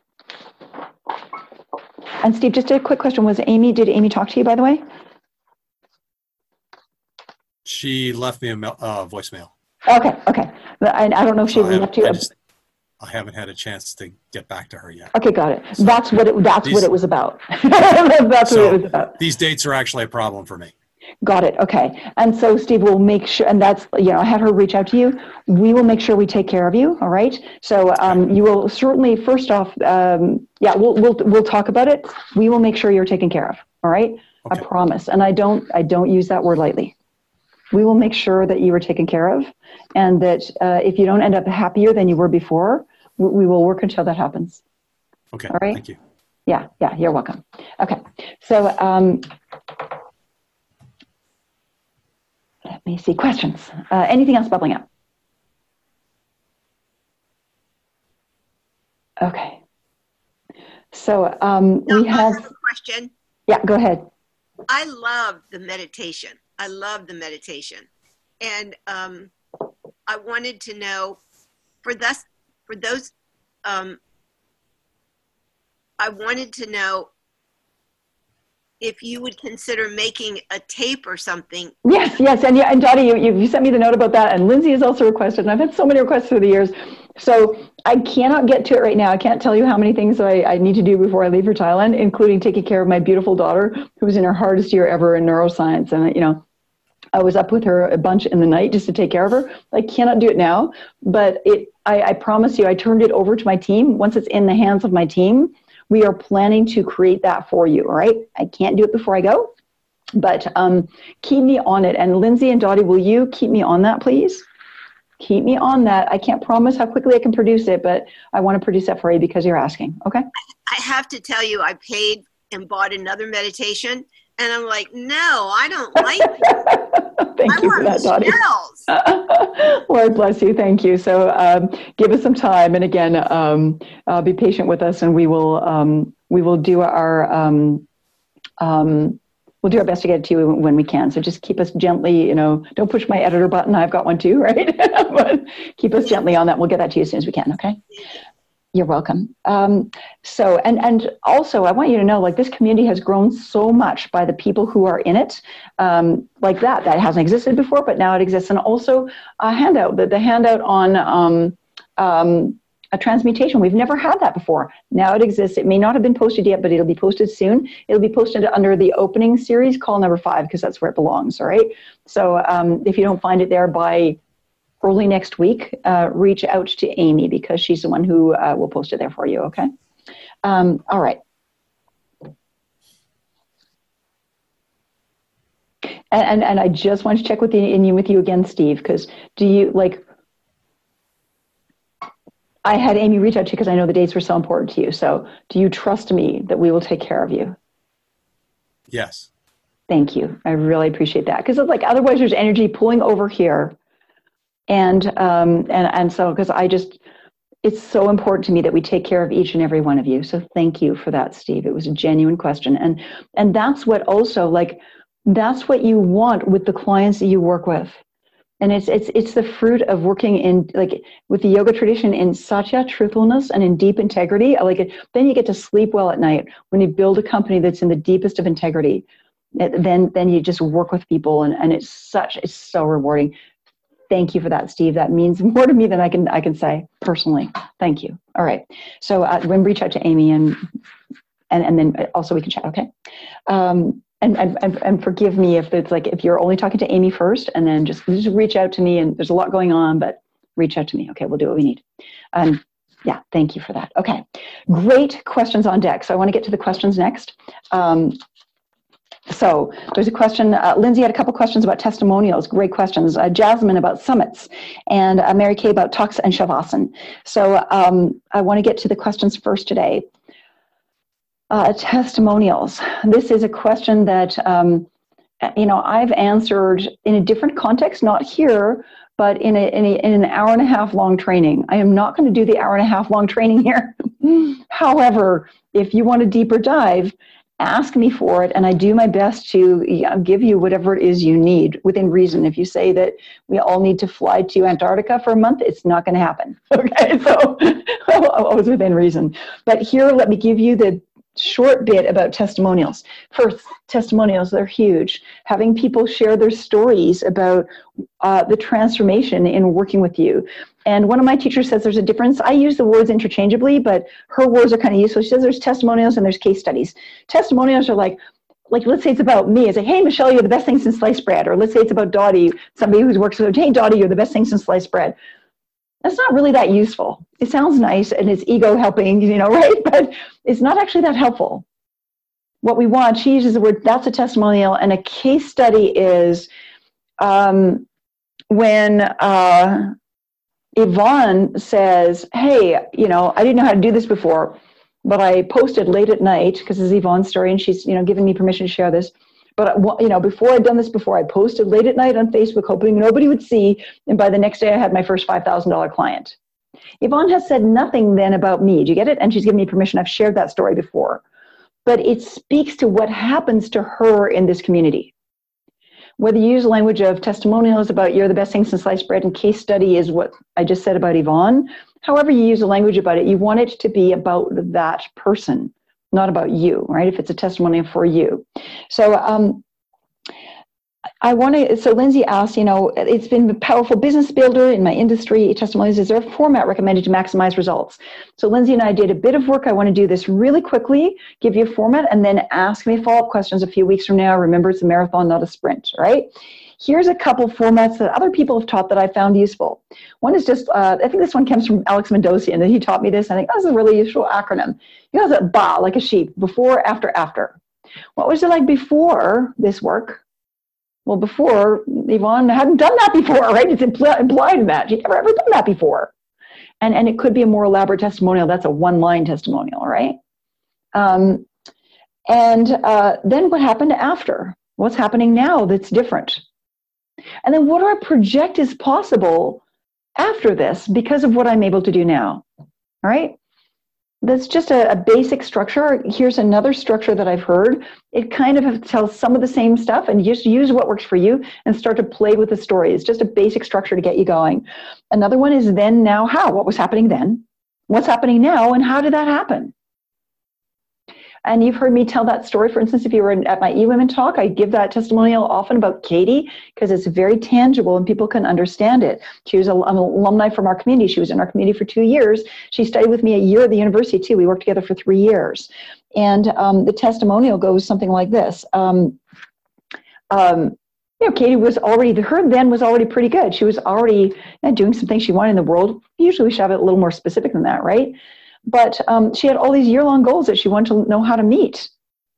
And Steve, just a quick question. Was Amy, did Amy talk to you, by the way? She left me a uh, voicemail. Okay, okay. I, I don't know if she So I, left you. I just, I haven't had a chance to get back to her yet. Okay, got it. So that's what it, that's these, what it was about. That's so what it was about. These dates are actually a problem for me. Got it. Okay. And so Steve will make sure, and that's, you know, I had her reach out to you. We will make sure we take care of you. All right. So um, okay. You will certainly, first off, um, yeah, we'll, we'll, we'll talk about it. We will make sure you're taken care of. All right. Okay. I promise. And I don't, I don't use that word lightly. We will make sure that you are taken care of, and that uh, if you don't end up happier than you were before, we, we will work until that happens. Okay. All right. Thank you. Yeah. Yeah. You're welcome. Okay. So, um, let me see, questions. Uh, anything else bubbling up? Okay. So um, no, we have, I have a question. Yeah, go ahead. I love the meditation. I love the meditation. And um, I wanted to know, for, thus, for those, um, I wanted to know if you would consider making a tape or something. Yes, yes. And yeah, and Dottie, you, you, you sent me the note about that. And Lindsay has also requested, and I've had so many requests through the years. So I cannot get to it right now. I can't tell you how many things I, I need to do before I leave for Thailand, including taking care of my beautiful daughter, who's in her hardest year ever in neuroscience. And, you know, I was up with her a bunch in the night just to take care of her. I cannot do it now, but it, I, I promise you, I turned it over to my team. Once it's in the hands of my team, we are planning to create that for you, all right? I can't do it before I go, but um, keep me on it. And Lindsay and Dottie, will you keep me on that, please? Keep me on that. I can't promise how quickly I can produce it, but I want to produce that for you because you're asking, okay? I have to tell you, I paid and bought another meditation, and I'm like, no, I don't like it. Thank I you for that, Dottie. Lord bless you. Thank you. So um, give us some time, and again, um, uh, be patient with us, and we will um, we will do our um, um, we'll do our best to get it to you when we can. So just keep us gently. You know, don't push my editor button. I've got one too, right? But keep us gently on that. We'll get that to you as soon as we can. Okay. You're welcome. Um, so, and, and also I want you to know, like, this community has grown so much by the people who are in it, um, like that, that hasn't existed before, but now it exists. And also a handout, the, the handout on um, um, a transmutation. We've never had that before. Now it exists. It may not have been posted yet, but it'll be posted soon. It'll be posted under the opening series, call number five, because that's where it belongs. All right. So um, if you don't find it there by early next week, uh, reach out to Amy, because she's the one who uh, will post it there for you, okay? Um, all right. And, and, and I just want to check with you, in you with you again, Steve, because do you, like, I had Amy reach out to you because I know the dates were so important to you. So do you trust me that we will take care of you? Yes. Thank you. I really appreciate that. Because it's like, otherwise there's energy pulling over here. And, um, and, and so, because I just, it's so important to me that we take care of each and every one of you. So thank you for that, Steve. It was a genuine question. And, and that's what also, like, that's what you want with the clients that you work with. And it's, it's, it's the fruit of working in, like, with the yoga tradition in satya, truthfulness, and in deep integrity. I like it. Then you get to sleep well at night when you build a company that's in the deepest of integrity. It, then, then you just work with people, and, and it's such, it's so rewarding. Thank you for that, Steve. That means more to me than I can I can say personally. Thank you. All right. So uh, when reach out to Amy, and and and then also we can chat. Okay. Um, and, and and and forgive me if it's like, if you're only talking to Amy first, and then just just reach out to me. And there's a lot going on, but reach out to me. Okay, we'll do what we need. Um, yeah. Thank you for that. Okay. Great questions on deck. So I want to get to the questions next. Um, So there's a question, uh, Lindsay had a couple questions about testimonials, great questions. Uh, Jasmine about summits, and uh, Mary Kay about talks and Shavasana. So um, I want to get to the questions first today. Uh, testimonials. This is a question that, um, you know, I've answered in a different context, not here, but in, a, in, a, in an hour and a half long training. I am not going to do the hour and a half long training here. However, if you want a deeper dive, ask me for it, and I do my best to give you whatever it is you need within reason. If you say that we all need to fly to Antarctica for a month, it's not going to happen. Okay, so always within reason. But here, let me give you the short bit about testimonials. First, testimonials, they're huge. Having people share their stories about uh, the transformation in working with you. And one of my teachers says there's a difference. I use the words interchangeably, but her words are kind of useful. She says there's testimonials and there's case studies. Testimonials are like, like let's say it's about me. It's like, hey, Michelle, you're the best thing since sliced bread. Or let's say it's about Dottie, somebody who works with, hey, Dottie, you're the best thing since sliced bread. That's not really that useful. It sounds nice and it's ego helping, you know, right? But it's not actually that helpful. What we want, she uses the word, that's a testimonial, and a case study is um, when uh, Yvonne says, hey, you know, I didn't know how to do this before, but I posted late at night, because this is Yvonne's story, and she's, you know, giving me permission to share this. But, you know, before I'd done this before, I posted late at night on Facebook, hoping nobody would see. And by the next day, I had my first five thousand dollars client. Yvonne has said nothing then about me. Do you get it? And she's given me permission. I've shared that story before. But it speaks to what happens to her in this community. Whether you use the language of testimonials about you're the best thing since sliced bread and case study is what I just said about Yvonne. However you use the language about it, you want it to be about that person, not about you, right? If it's a testimonial for you. So um, I want to, so Lindsay asked, you know, it's been a powerful business builder in my industry, testimonials. Is there a format recommended to maximize results? So Lindsay and I did a bit of work. I want to do this really quickly, give you a format, and then ask me follow-up questions a few weeks from now. Remember, it's a marathon, not a sprint, right? Here's a couple formats that other people have taught that I found useful. One is just, uh, I think this one comes from Alex Mendoza, and he taught me this. I think, oh, this is a really useful acronym. He calls it B A, like a sheep, before, after, after. What was it like before this work? Well, before, Yvonne hadn't done that before, right? It's impl- implied in that. She'd never ever done that before. And, and it could be a more elaborate testimonial. That's a one-line testimonial, right? Um, and uh, then what happened after? What's happening now that's different? And then what do I project is possible after this because of what I'm able to do now? All right? That's just a, a basic structure. Here's another structure that I've heard. It kind of tells some of the same stuff, and just use what works for you and start to play with the story. It's just a basic structure to get you going. Another one is then, now, how? What was happening then? What's happening now, and how did that happen? And you've heard me tell that story. For instance, if you were at my eWomen talk, I give that testimonial often about Katie because it's very tangible and people can understand it. She was an alumni from our community. She was in our community for two years. She studied with me a year at the university too. We worked together for three years. And um, the testimonial goes something like this. Um, um, you know, Katie was already, her then was already pretty good. She was already you know, doing some things she wanted in the world. Usually we should have it a little more specific than that, right? But um, she had all these year-long goals that she wanted to know how to meet.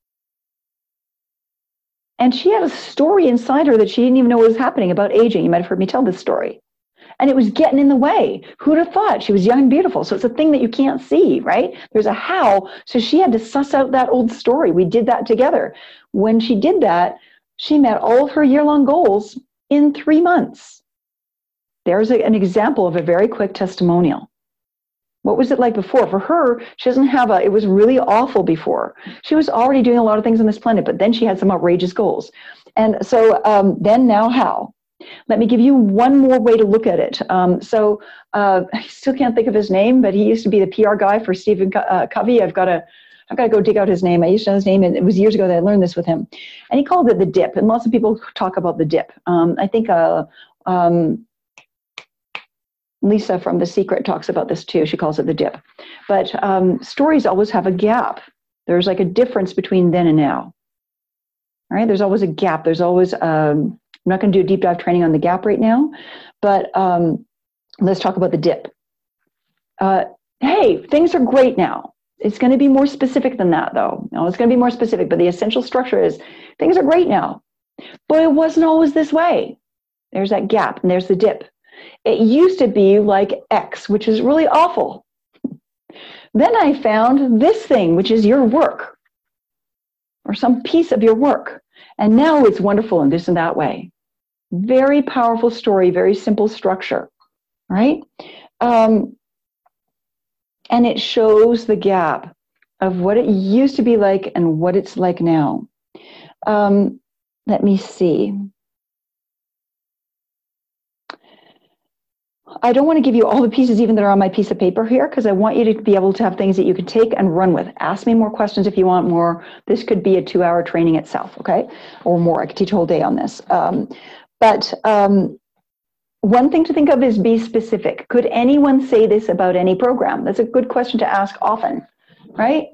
And she had a story inside her that she didn't even know what was happening about aging. You might have heard me tell this story. And it was getting in the way. Who'd have thought? She was young and beautiful. So it's a thing that you can't see, right? There's a how. So she had to suss out that old story. We did that together. When she did that, she met all of her year-long goals in three months. There's a, an example of a very quick testimonial. What was it like before? For her, she doesn't have a, it was really awful before. She was already doing a lot of things on this planet, but then she had some outrageous goals. And so um, then, now, how? Let me give you one more way to look at it. Um, so uh, I still can't think of his name, but he used to be the P R guy for Stephen Co- uh, Covey. I've got to, I've got to go dig out his name. I used to know his name, and it was years ago that I learned this with him. And he called it the dip, and lots of people talk about the dip. Um, I think uh, um, Lisa from The Secret talks about this too. She calls it the dip. But um, stories always have a gap. There's like a difference between then and now. All right, there's always a gap. There's always, um, I'm not going to do a deep dive training on the gap right now, but um, let's talk about the dip. Uh, hey, things are great now. It's going to be more specific than that, though. No, it's going to be more specific, but the essential structure is things are great now, but it wasn't always this way. There's that gap, and there's the dip. It used to be like X, which is really awful. Then I found this thing, which is your work, or some piece of your work. And now it's wonderful in this and that way. Very powerful story, very simple structure, right? Um, and it shows the gap of what it used to be like and what it's like now. Um, let me see. I don't want to give you all the pieces even that are on my piece of paper here, because I want you to be able to have things that you can take and run with. Ask me more questions if you want more. This could be a two-hour training itself, okay? Or more. I could teach a whole day on this. Um, but um, one thing to think of is be specific. Could anyone say this about any program? That's a good question to ask often, right?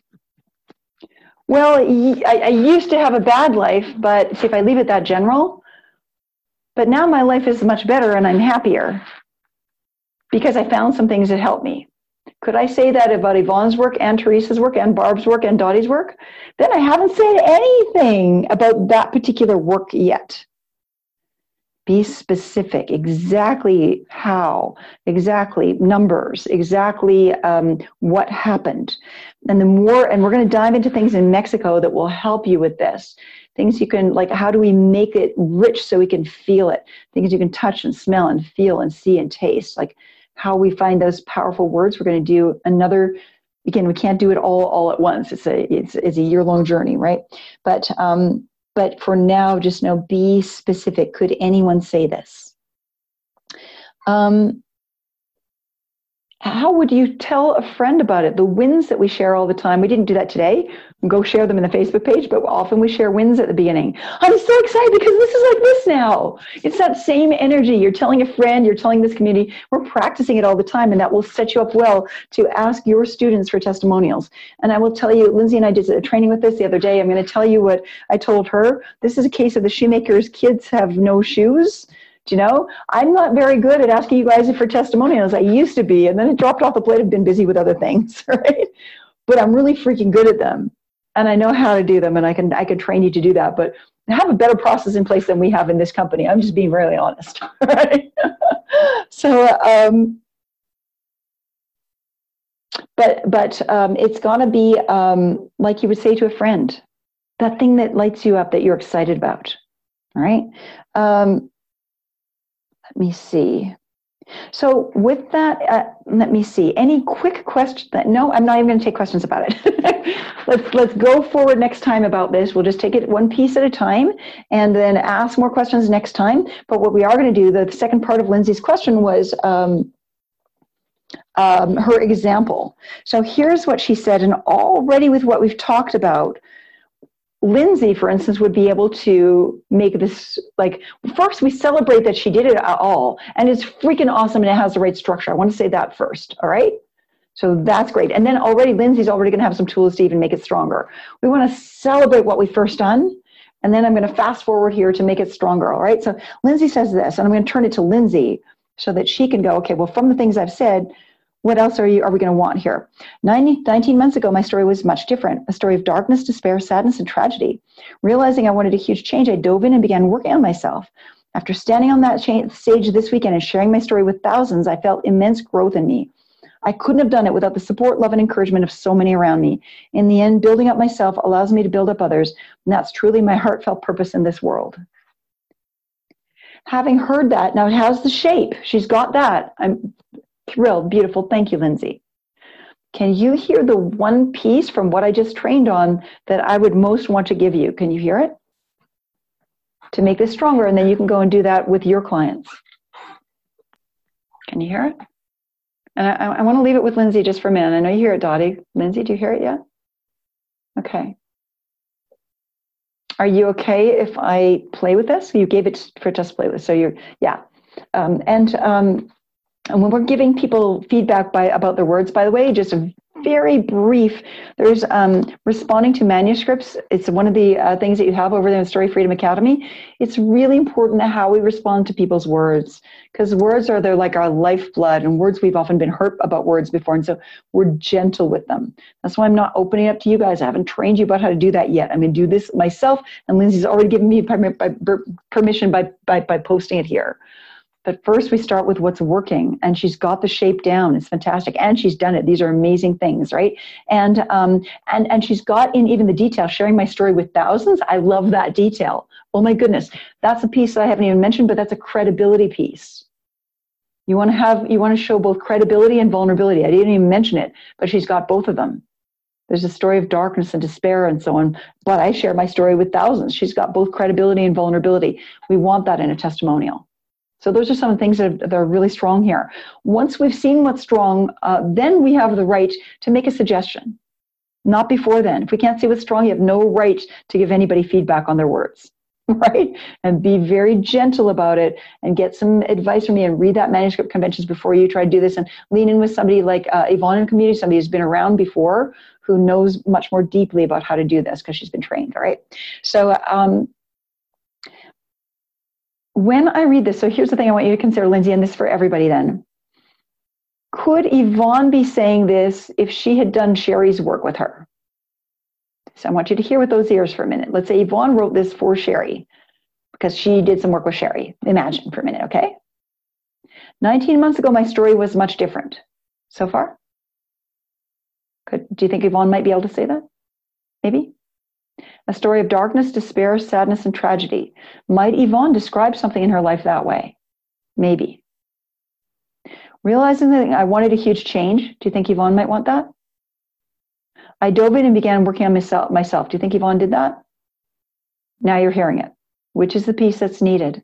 Well, I, I used to have a bad life, but see, if I leave it that general, but now my life is much better and I'm happier because I found some things that help me. Could I say that about Yvonne's work and Teresa's work and Barb's work and Dottie's work? Then I haven't said anything about that particular work yet. Be specific, exactly how, exactly numbers, exactly um, what happened. And the more, and we're going to dive into things in Mexico that will help you with this. Things you can, like, how do we make it rich so we can feel it? Things you can touch and smell and feel and see and taste, like how we find those powerful words. We're going to do another, again, we can't do it all all at once. It's a, it's, it's a year-long journey, right? But, um, but for now, just know, be specific. Could anyone say this? Um, how would you tell a friend about it? The wins that we share all the time. We didn't do that today. Go share them in the Facebook page, but often we share wins at the beginning. I'm so excited because this is like this now. It's that same energy. You're telling a friend, you're telling this community. We're practicing it all the time, and that will set you up well to ask your students for testimonials. And I will tell you, Lindsay and I did a training with this the other day. I'm going to tell you what I told her. This is a case of the shoemaker's kids have no shoes. Do you know, I'm not very good at asking you guys for testimonials. I used to be, and then it dropped off the plate. I've been busy with other things, right? But I'm really freaking good at them, and I know how to do them, and I can I can train you to do that. But I have a better process in place than we have in this company. I'm just being really honest, right? so, um, but but um, it's gonna be um, like you would say to a friend, that thing that lights you up, that you're excited about, all right? Um, Let me see. So with that, uh, let me see. Any quick question? That, no, I'm not even going to take questions about it. let's let's go forward next time about this. We'll just take it one piece at a time and then ask more questions next time. But what we are going to do, the second part of Lindsay's question was um, um, her example. So here's what she said, and already with what we've talked about, Lindsay, for instance, would be able to make this, like, first we celebrate that she did it at all, and it's freaking awesome and it has the right structure. I want to say that first, all right? So that's great. And then already Lindsay's already going to have some tools to even make it stronger. We want to celebrate what we've first done, and then I'm going to fast forward here to make it stronger, all right? So Lindsay says this, and I'm going to turn it to Lindsay so that she can go, okay, well, from the things I've said, what else are you are we going to want here? nineteen months ago, my story was much different. A story of darkness, despair, sadness, and tragedy. Realizing I wanted a huge change, I dove in and began working on myself. After standing on that stage this weekend and sharing my story with thousands, I felt immense growth in me. I couldn't have done it without the support, love, and encouragement of so many around me. In the end, building up myself allows me to build up others, and that's truly my heartfelt purpose in this world. Having heard that, now it has the shape. She's got that. I'm thrilled. Beautiful. Thank you, Lindsay. Can you hear the one piece from what I just trained on that I would most want to give you? Can you hear it? To make this stronger, and then you can go and do that with your clients. Can you hear it? And I, I want to leave it with Lindsay just for a minute. I know you hear it, Dottie. Lindsay, do you hear it yet? Okay. Are you okay if I play with this? You gave it for just play with, so you're, yeah. Um, and um, And when we're giving people feedback by about their words, by the way, just a very brief, there's um, responding to manuscripts. It's one of the uh, things that you have over there in Story Freedom Academy. It's really important how we respond to people's words, because words are, they're like our lifeblood, and words, we've often been hurt about words before, and so we're gentle with them. That's why I'm not opening up to you guys. I haven't trained you about how to do that yet. I'm going to do this myself, and Lindsay's already given me permission by, by, by posting it here. But first we start with what's working, and she's got the shape down. It's fantastic. And she's done it. These are amazing things, right? And, um, and, and she's got in even the detail, sharing my story with thousands. I love that detail. Oh my goodness. That's a piece that I haven't even mentioned, but that's a credibility piece. You want to have, you want to show both credibility and vulnerability. I didn't even mention it, but she's got both of them. There's a story of darkness and despair and so on, but I share my story with thousands. She's got both credibility and vulnerability. We want that in a testimonial. So those are some things that are, that are really strong here. Once we've seen what's strong, uh, then we have the right to make a suggestion. Not before then. If we can't see what's strong, you have no right to give anybody feedback on their words, right? And be very gentle about it and get some advice from me and read that manuscript conventions before you try to do this, and lean in with somebody like uh, Yvonne in community, somebody who's been around before, who knows much more deeply about how to do this because she's been trained, all right? So um, when I read this, so here's the thing I want you to consider, Lindsay, and this for everybody then. Could Yvonne be saying this if she had done Sherry's work with her? So I want you to hear with those ears for a minute. Let's say Yvonne wrote this for Sherry because she did some work with Sherry. Imagine for a minute, okay? nineteen months ago, my story was much different. So far? Could, do you think Yvonne might be able to say that? Maybe? A story of darkness, despair, sadness, and tragedy. Might Yvonne describe something in her life that way? Maybe. Realizing that I wanted a huge change, do you think Yvonne might want that? I dove in and began working on myself. myself. Do you think Yvonne did that? Now you're hearing it. Which is the piece that's needed?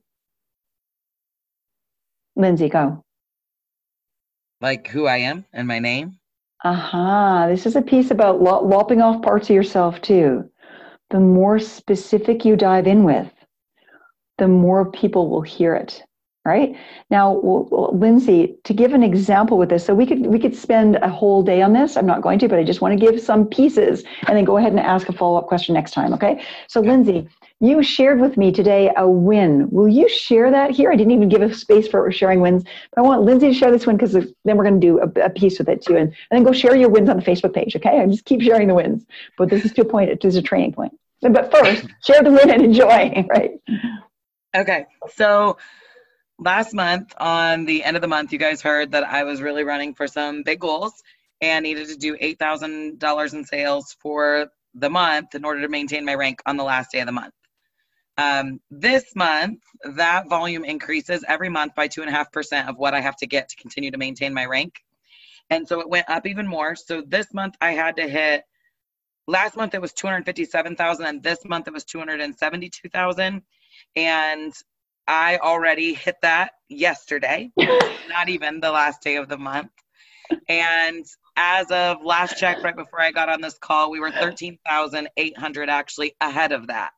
Lindsay, go. Like who I am and my name? Aha, uh-huh. This is a piece about lop- lopping off parts of yourself too. The more specific you dive in with, the more people will hear it. Right now, well, Lindsay, to give an example with this, so we could we could spend a whole day on this. I'm not going to, but I just want to give some pieces, and then go ahead and ask a follow-up question next time. Okay? So, Lindsay, you shared with me today a win. Will you share that here? I didn't even give a space for sharing wins, but I want Lindsay to share this win because then we're going to do a, a piece with it too, and, and then go share your wins on the Facebook page. Okay? I just keep sharing the wins, but this is to a point. It is a training point. But first, share the win and enjoy. Right? Okay. So. Last month, on the end of the month, you guys heard that I was really running for some big goals and needed to do eight thousand dollars in sales for the month in order to maintain my rank on the last day of the month. Um, this month, that volume increases every month by two point five percent of what I have to get to continue to maintain my rank. And so it went up even more. So this month, I had to hit, last month it was two hundred fifty-seven thousand, and this month it was two hundred seventy-two thousand. And I already hit that yesterday, not even the last day of the month. And as of last check, right before I got on this call, we were thirteen thousand eight hundred actually ahead of that.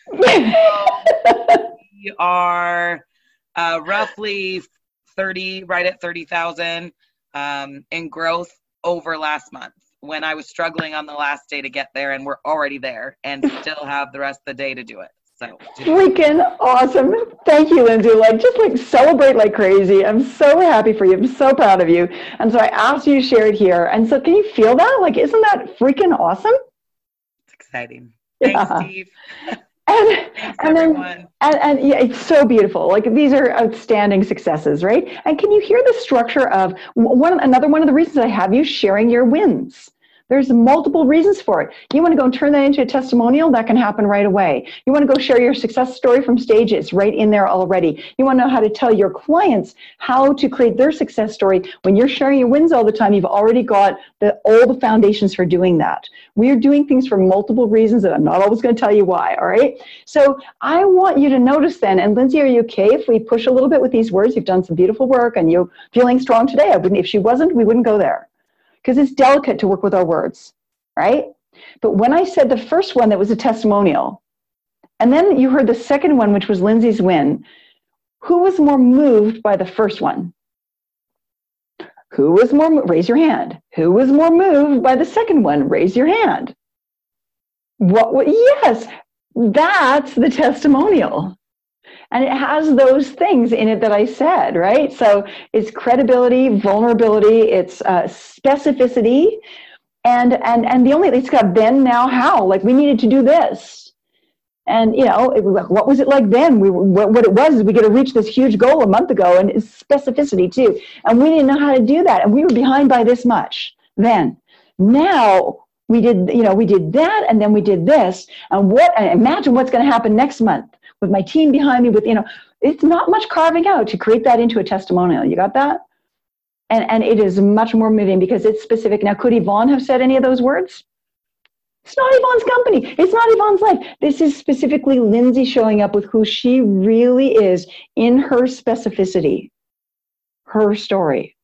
So we are uh, roughly thirty, right at thirty thousand um, in growth over last month when I was struggling on the last day to get there, and we're already there and still have the rest of the day to do it. So freaking awesome. Thank you, Lindsay. Like, just like celebrate like crazy. I'm so happy for you. I'm so proud of you. And so I asked you to share it here. And so can you feel that? Like, isn't that freaking awesome? It's exciting. Yeah. Thanks, Steve. And, Thanks, and everyone. Then, and, and yeah, it's so beautiful. Like, these are outstanding successes, right? And can you hear the structure of one, another one of the reasons I have you sharing your wins? There's multiple reasons for it. You want to go and turn that into a testimonial? That can happen right away. You want to go share your success story from stages right in there already. You want to know how to tell your clients how to create their success story. When you're sharing your wins all the time, you've already got the, all the foundations for doing that. We're doing things for multiple reasons that I'm not always going to tell you why, all right? So I want you to notice then, and Lindsay, are you okay if we push a little bit with these words? You've done some beautiful work and you're feeling strong today. I wouldn't, if she wasn't, we wouldn't go there. Because it's delicate to work with our words, right? But when I said the first one that was a testimonial, and then you heard the second one, which was Lindsay's win, who was more moved by the first one? Who was more, raise your hand. Who was more moved by the second one? Raise your hand. What, what yes, that's the testimonial. And it has those things in it that I said, right? So it's credibility, vulnerability, it's uh, specificity, and and and the only, it's got then, now, how. Like, we needed to do this. And, you know, it, what was it like then? We what, what it was is we got to reach this huge goal a month ago, and it's specificity too. And we didn't know how to do that. And we were behind by this much then. Now, we did, you know, we did that, and then we did this. And what, and imagine what's going to happen next month. With my team behind me, with, you know, it's not much carving out to create that into a testimonial. You got that? And and it is much more moving because it's specific. Now, could Yvonne have said any of those words? It's not Yvonne's company. It's not Yvonne's life. This is specifically Lindsay showing up with who she really is in her specificity, her story.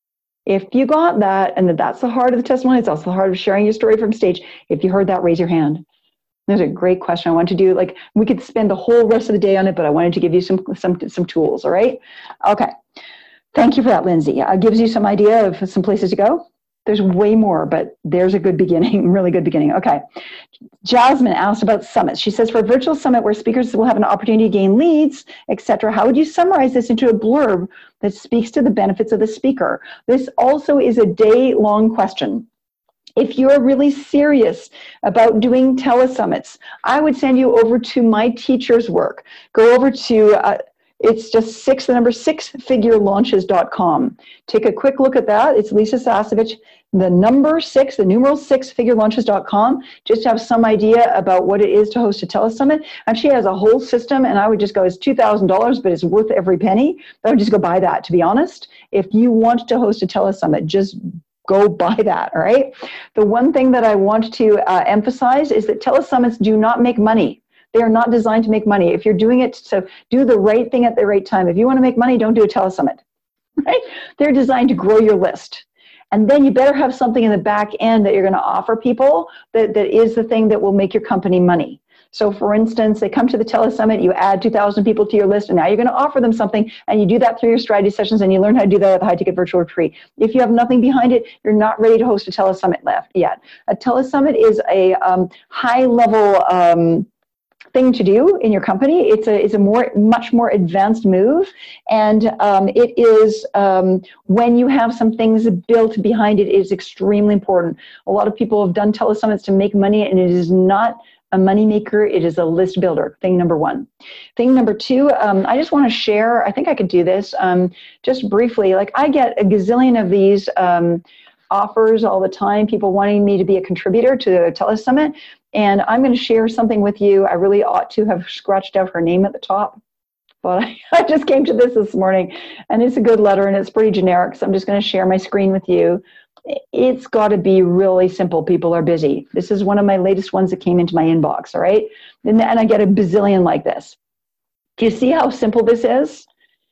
If you got that, and that's the heart of the testimony, it's also the heart of sharing your story from stage. If you heard that, raise your hand. There's a great question. I want to do, like, we could spend the whole rest of the day on it, but I wanted to give you some some some tools, all right? Okay. Thank you for that, Lindsay. It gives you some idea of some places to go. There's way more, but there's a good beginning, really good beginning. Okay. Jasmine asked about summits. She says, for a virtual summit where speakers will have an opportunity to gain leads, et cetera, how would you summarize this into a blurb that speaks to the benefits of the speaker? This also is a day-long question. If you're really serious about doing telesummits, I would send you over to my teacher's work. Go over to, uh, it's just six, the number six figure launches dot com. Take a quick look at that. It's Lisa Sasevich, the number six, the numeral six figure launches dot com, just to have some idea about what it is to host a telesummit. And she has a whole system, and I would just go, it's two thousand dollars, but it's worth every penny. I would just go buy that, to be honest. If you want to host a telesummit, just go buy that, all right? The one thing that I want to uh, emphasize is that telesummits do not make money. They are not designed to make money. If you're doing it to do the right thing at the right time, if you want to make money, don't do a telesummit, right? They're designed to grow your list. And then you better have something in the back end that you're going to offer people that, that is the thing that will make your company money. So for instance, they come to the telesummit, you add two thousand people to your list, and now you're going to offer them something, and you do that through your strategy sessions, and you learn how to do that at the High Ticket Virtual Retreat. If you have nothing behind it, you're not ready to host a telesummit left yet. A telesummit is a um, high-level um, thing to do in your company. It's a, it's a more, much more advanced move. And um, it is, um, when you have some things built behind it, it is extremely important. A lot of people have done telesummits to make money, and it is not a moneymaker. It is a list builder, thing number one. Thing number two, um, I just want to share, I think I could do this um, just briefly. Like, I get a gazillion of these um, offers all the time, people wanting me to be a contributor to a telesummit. And I'm going to share something with you. I really ought to have scratched out her name at the top, but I, I just came to this this morning, and it's a good letter, and it's pretty generic. So I'm just going to share my screen with you. It's got to be really simple. People are busy. This is one of my latest ones that came into my inbox, all right? And, and I get a bazillion like this. Do you see how simple this is?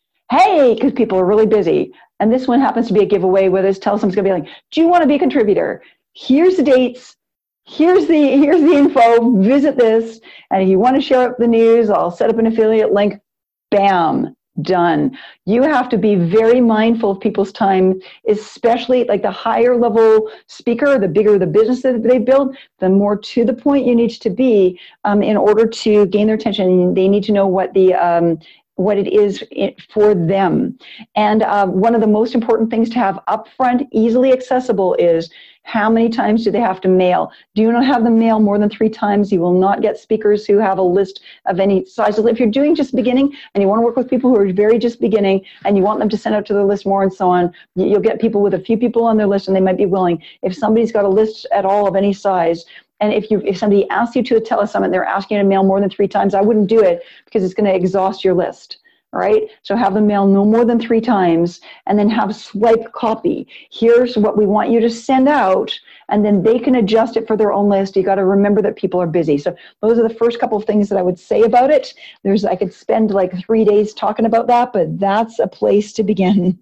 Hey, because people are really busy. And this one happens to be a giveaway where this tells them it's going to be like, do you want to be a contributor? Here's the dates. Here's the, here's the info. Visit this. And if you want to share up the news, I'll set up an affiliate link. Bam. Done. You have to be very mindful of people's time, especially like the higher level speaker, the bigger the business that they build, the more to the point you need to be um, in order to gain their attention. They need to know what the um, what it is for them. And uh, one of the most important things to have upfront, easily accessible is how many times do they have to mail? Do you not have them mail more than three times? You will not get speakers who have a list of any sizes. If you're doing just beginning and you want to work with people who are very just beginning and you want them to send out to their list more and so on, you'll get people with a few people on their list and they might be willing. If somebody's got a list at all of any size, and if you if somebody asks you to a telesummit, they're asking you to mail more than three times, I wouldn't do it because it's going to exhaust your list. All right, so have them mail no more than three times, and then have swipe copy. Here's what we want you to send out, and then they can adjust it for their own list. You got to remember that people are busy. So those are the first couple of things that I would say about it. There's, I could spend like three days talking about that, but that's a place to begin.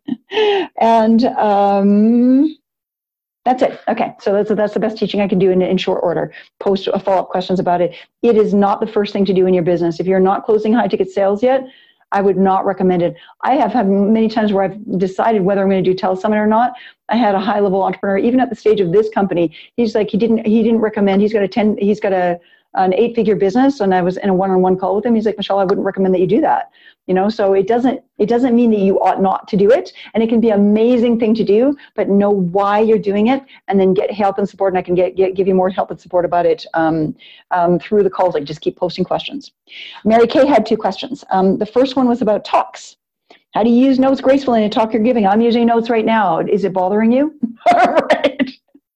And um, that's it. Okay, so that's, that's the best teaching I can do in, in short order. Post follow-up questions about it. It is not the first thing to do in your business. If you're not closing high-ticket sales yet, I would not recommend it. I have had many times where I've decided whether I'm going to do telesummit or not. I had a high-level entrepreneur, even at the stage of this company. He's like, he didn't, he didn't recommend. He's got a ten, he's got a an eight-figure business, and I was in a one-on-one call with him. He's like, Michelle, I wouldn't recommend that you do that. You know, so it doesn't it doesn't mean that you ought not to do it, and it can be an amazing thing to do. But know why you're doing it, and then get help and support. And I can get, get give you more help and support about it um, um, through the calls. Like, just keep posting questions. Mary Kay had two questions. Um, the first one was about talks. How do you use notes gracefully in a talk you're giving? I'm using notes right now. Is it bothering you? All right.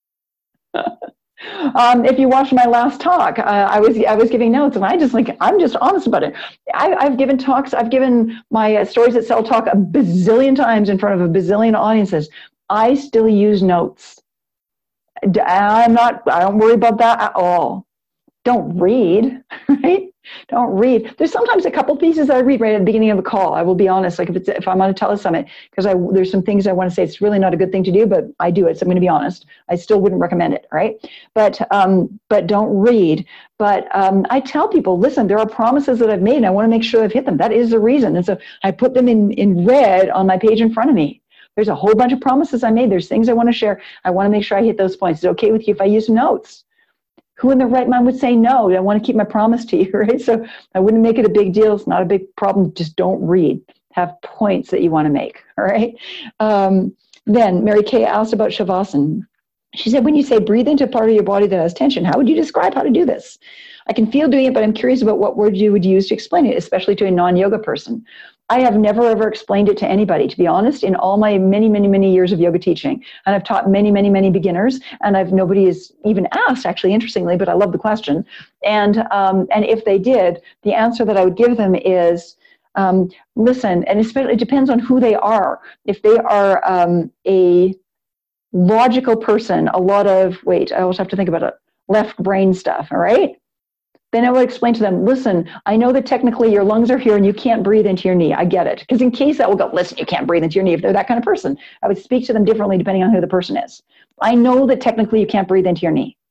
Um, if you watched my last talk, uh, I was I was giving notes, and I just like I'm just honest about it. I, I've given talks. I've given my uh, Stories That Sell talk a bazillion times in front of a bazillion audiences. I still use notes. D- I'm not, I don't worry about that at all. Don't read, right? Don't read. There's sometimes a couple pieces that I read right at the beginning of a call. I will be honest, like if it's if I'm on a telesummit, because I there's some things I want to say. It's really not a good thing to do, but I do it. So I'm going to be honest. I still wouldn't recommend it, right? But um, but don't read. But um, I tell people, listen, there are promises that I've made, and I want to make sure I've hit them. That is the reason. And so I put them in in red on my page in front of me. There's a whole bunch of promises I made. There's things I want to share. I want to make sure I hit those points. Is it okay with you if I use notes? Who in their right mind would say no? I want to keep my promise to you, right? So I wouldn't make it a big deal. It's not a big problem. Just don't read. Have points that you want to make, all right? Um, then Mary Kay asked about Shavasana. She said, when you say breathe into part of your body that has tension, how would you describe how to do this? I can feel doing it, but I'm curious about what words you would use to explain it, especially to a non-yoga person. I have never, ever explained it to anybody, to be honest, in all my many, many, many years of yoga teaching. And I've taught many, many, many beginners, and I've nobody has even asked, actually, interestingly, but I love the question. And um, and if they did, the answer that I would give them is, um, listen, and especially, it depends on who they are. If they are um, a logical person, a lot of, wait, I always have to think about it, left brain stuff, all right? Then I would explain to them, listen, I know that technically your lungs are here and you can't breathe into your knee. I get it. Because in case that will go, listen, you can't breathe into your knee. If they're that kind of person, I would speak to them differently depending on who the person is. I know that technically you can't breathe into your knee.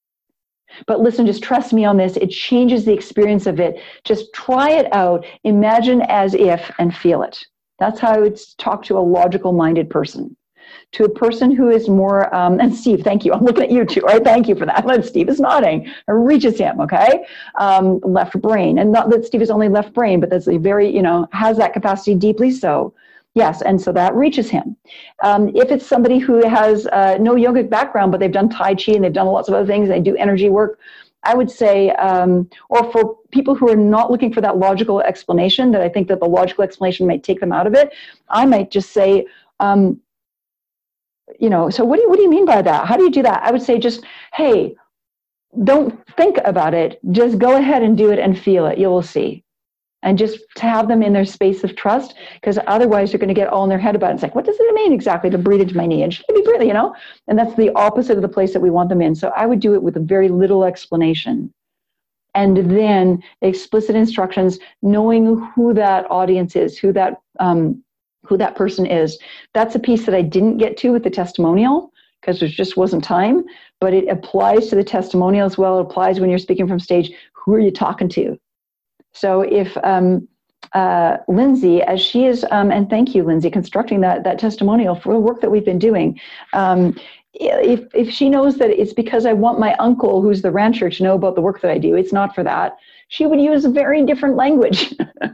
But listen, just trust me on this. It changes the experience of it. Just try it out. Imagine as if and feel it. That's how I would talk to a logical-minded person. To a person who is more, um, and Steve, thank you. I'm looking at you too, right? Thank you for that. And Steve is nodding. It reaches him, okay? Um, left brain. And not that Steve is only left brain, but that's a very, you know, has that capacity deeply so. Yes, and so that reaches him. Um, if it's somebody who has uh, no yogic background, but they've done Tai Chi and they've done lots of other things, and they do energy work, I would say, um, or for people who are not looking for that logical explanation, that I think that the logical explanation might take them out of it, I might just say, um, you know, so what do you, what do you mean by that? How do you do that? I would say just, hey, don't think about it. Just go ahead and do it and feel it. You will see. And just to have them in their space of trust, because otherwise you're going to get all in their head about it. It's like, what does it mean exactly to breathe into my knee? And should I be breathing, you know? And that's the opposite of the place that we want them in. So I would do it with a very little explanation. And then explicit instructions, knowing who that audience is, who that um, who that person is. That's a piece that I didn't get to with the testimonial because there just wasn't time, but it applies to the testimonial as well. It applies when you're speaking from stage. Who are you talking to? So if um, uh, Lindsay, as she is, um, and thank you, Lindsay, constructing that, that testimonial for the work that we've been doing, um, if, if she knows that it's because I want my uncle, who's the rancher, to know about the work that I do, it's not for that, she would use a very different language.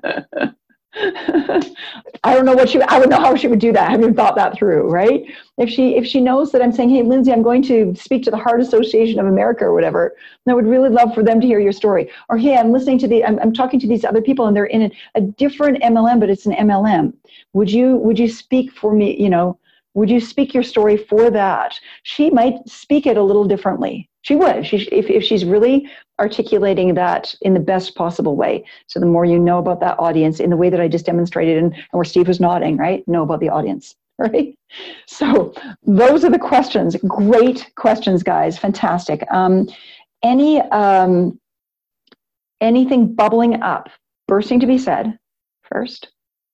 I don't know what she, I would know how she would do that. I haven't thought that through, right? If she, if she knows that I'm saying, hey, Lindsay, I'm going to speak to the Heart Association of America or whatever, I would really love for them to hear your story. Or, hey, I'm listening to the, I'm, I'm talking to these other people and they're in a, a different M L M, but it's an M L M. Would you, would you speak for me, you know, would you speak your story for that? She might speak it a little differently. She would, she, if, if she's really articulating that in the best possible way. So the more you know about that audience in the way that I just demonstrated and, and where Steve was nodding, right? Know about the audience, right? So those are the questions. Great questions, guys. Fantastic. Um, any, um, anything bubbling up, bursting to be said first?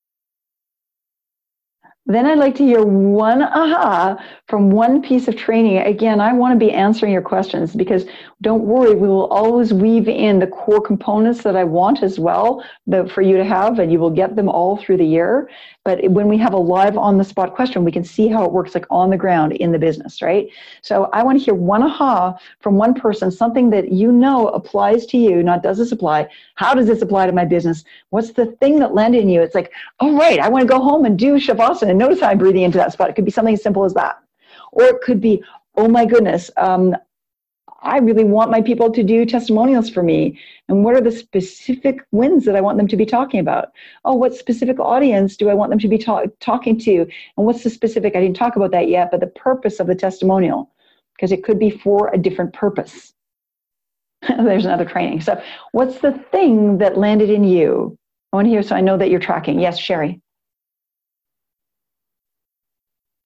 Then I'd like to hear one aha from one piece of training. Again, I want to be answering your questions because don't worry, we will always weave in the core components that I want as well the, for you to have, and you will get them all through the year. But when we have a live on the spot question, we can see how it works like on the ground in the business, right? So I want to hear one aha from one person, something that you know applies to you, not does this apply? How does this apply to my business? What's the thing that landed in you? It's like, oh, right, I want to go home and do Shavasana and notice how I'm breathing into that spot. It could be something as simple as that. Or it could be, oh my goodness, um, I really want my people to do testimonials for me. And what are the specific wins that I want them to be talking about? Oh, what specific audience do I want them to be ta- talking to? And what's the specific, I didn't talk about that yet, but the purpose of the testimonial, because it could be for a different purpose. There's another training. So what's the thing that landed in you? I want to hear, so I know that you're tracking. Yes, Sherry.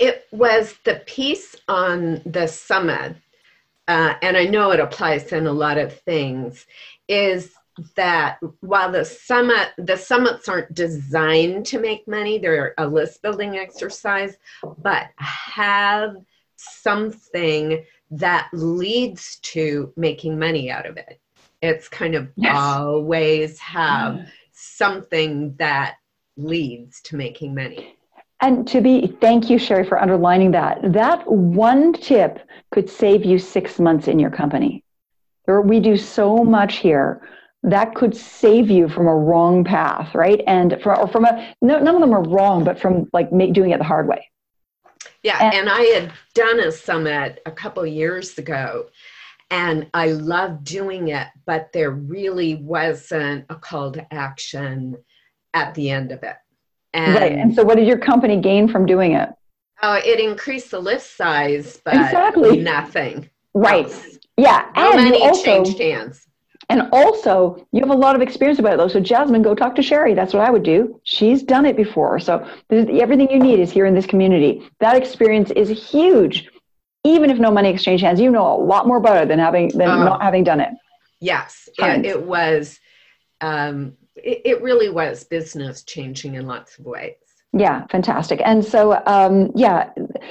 It was the piece on the summit, uh, and I know it applies in a lot of things, is that while the summit, the summits aren't designed to make money, they're a list building exercise, but have something that leads to making money out of it. It's kind of yes. always have something that leads to making money. And to be, thank you, Sherry, for underlining that. That one tip could save you six months in your company. We do so much here that could save you from a wrong path, right? And from, or from a, no, none of them are wrong, but from like make, doing it the hard way. Yeah, and, and I had done a summit a couple years ago, and I loved doing it, but there really wasn't a call to action at the end of it. And, right, and so what did your company gain from doing it? Oh, it increased the list size, but exactly. nothing. Right, else. Yeah, no and money you also, changed hands. And also, you have a lot of experience about it, though. So, Jasmine, go talk to Sherry. That's what I would do. She's done it before. So, everything you need is here in this community. That experience is huge. Even if no money exchange hands, you know a lot more about it than having than uh, not having done it. Yes, it, it was. Um, it, it really was business changing in lots of ways. Yeah, fantastic. And so, um, yeah,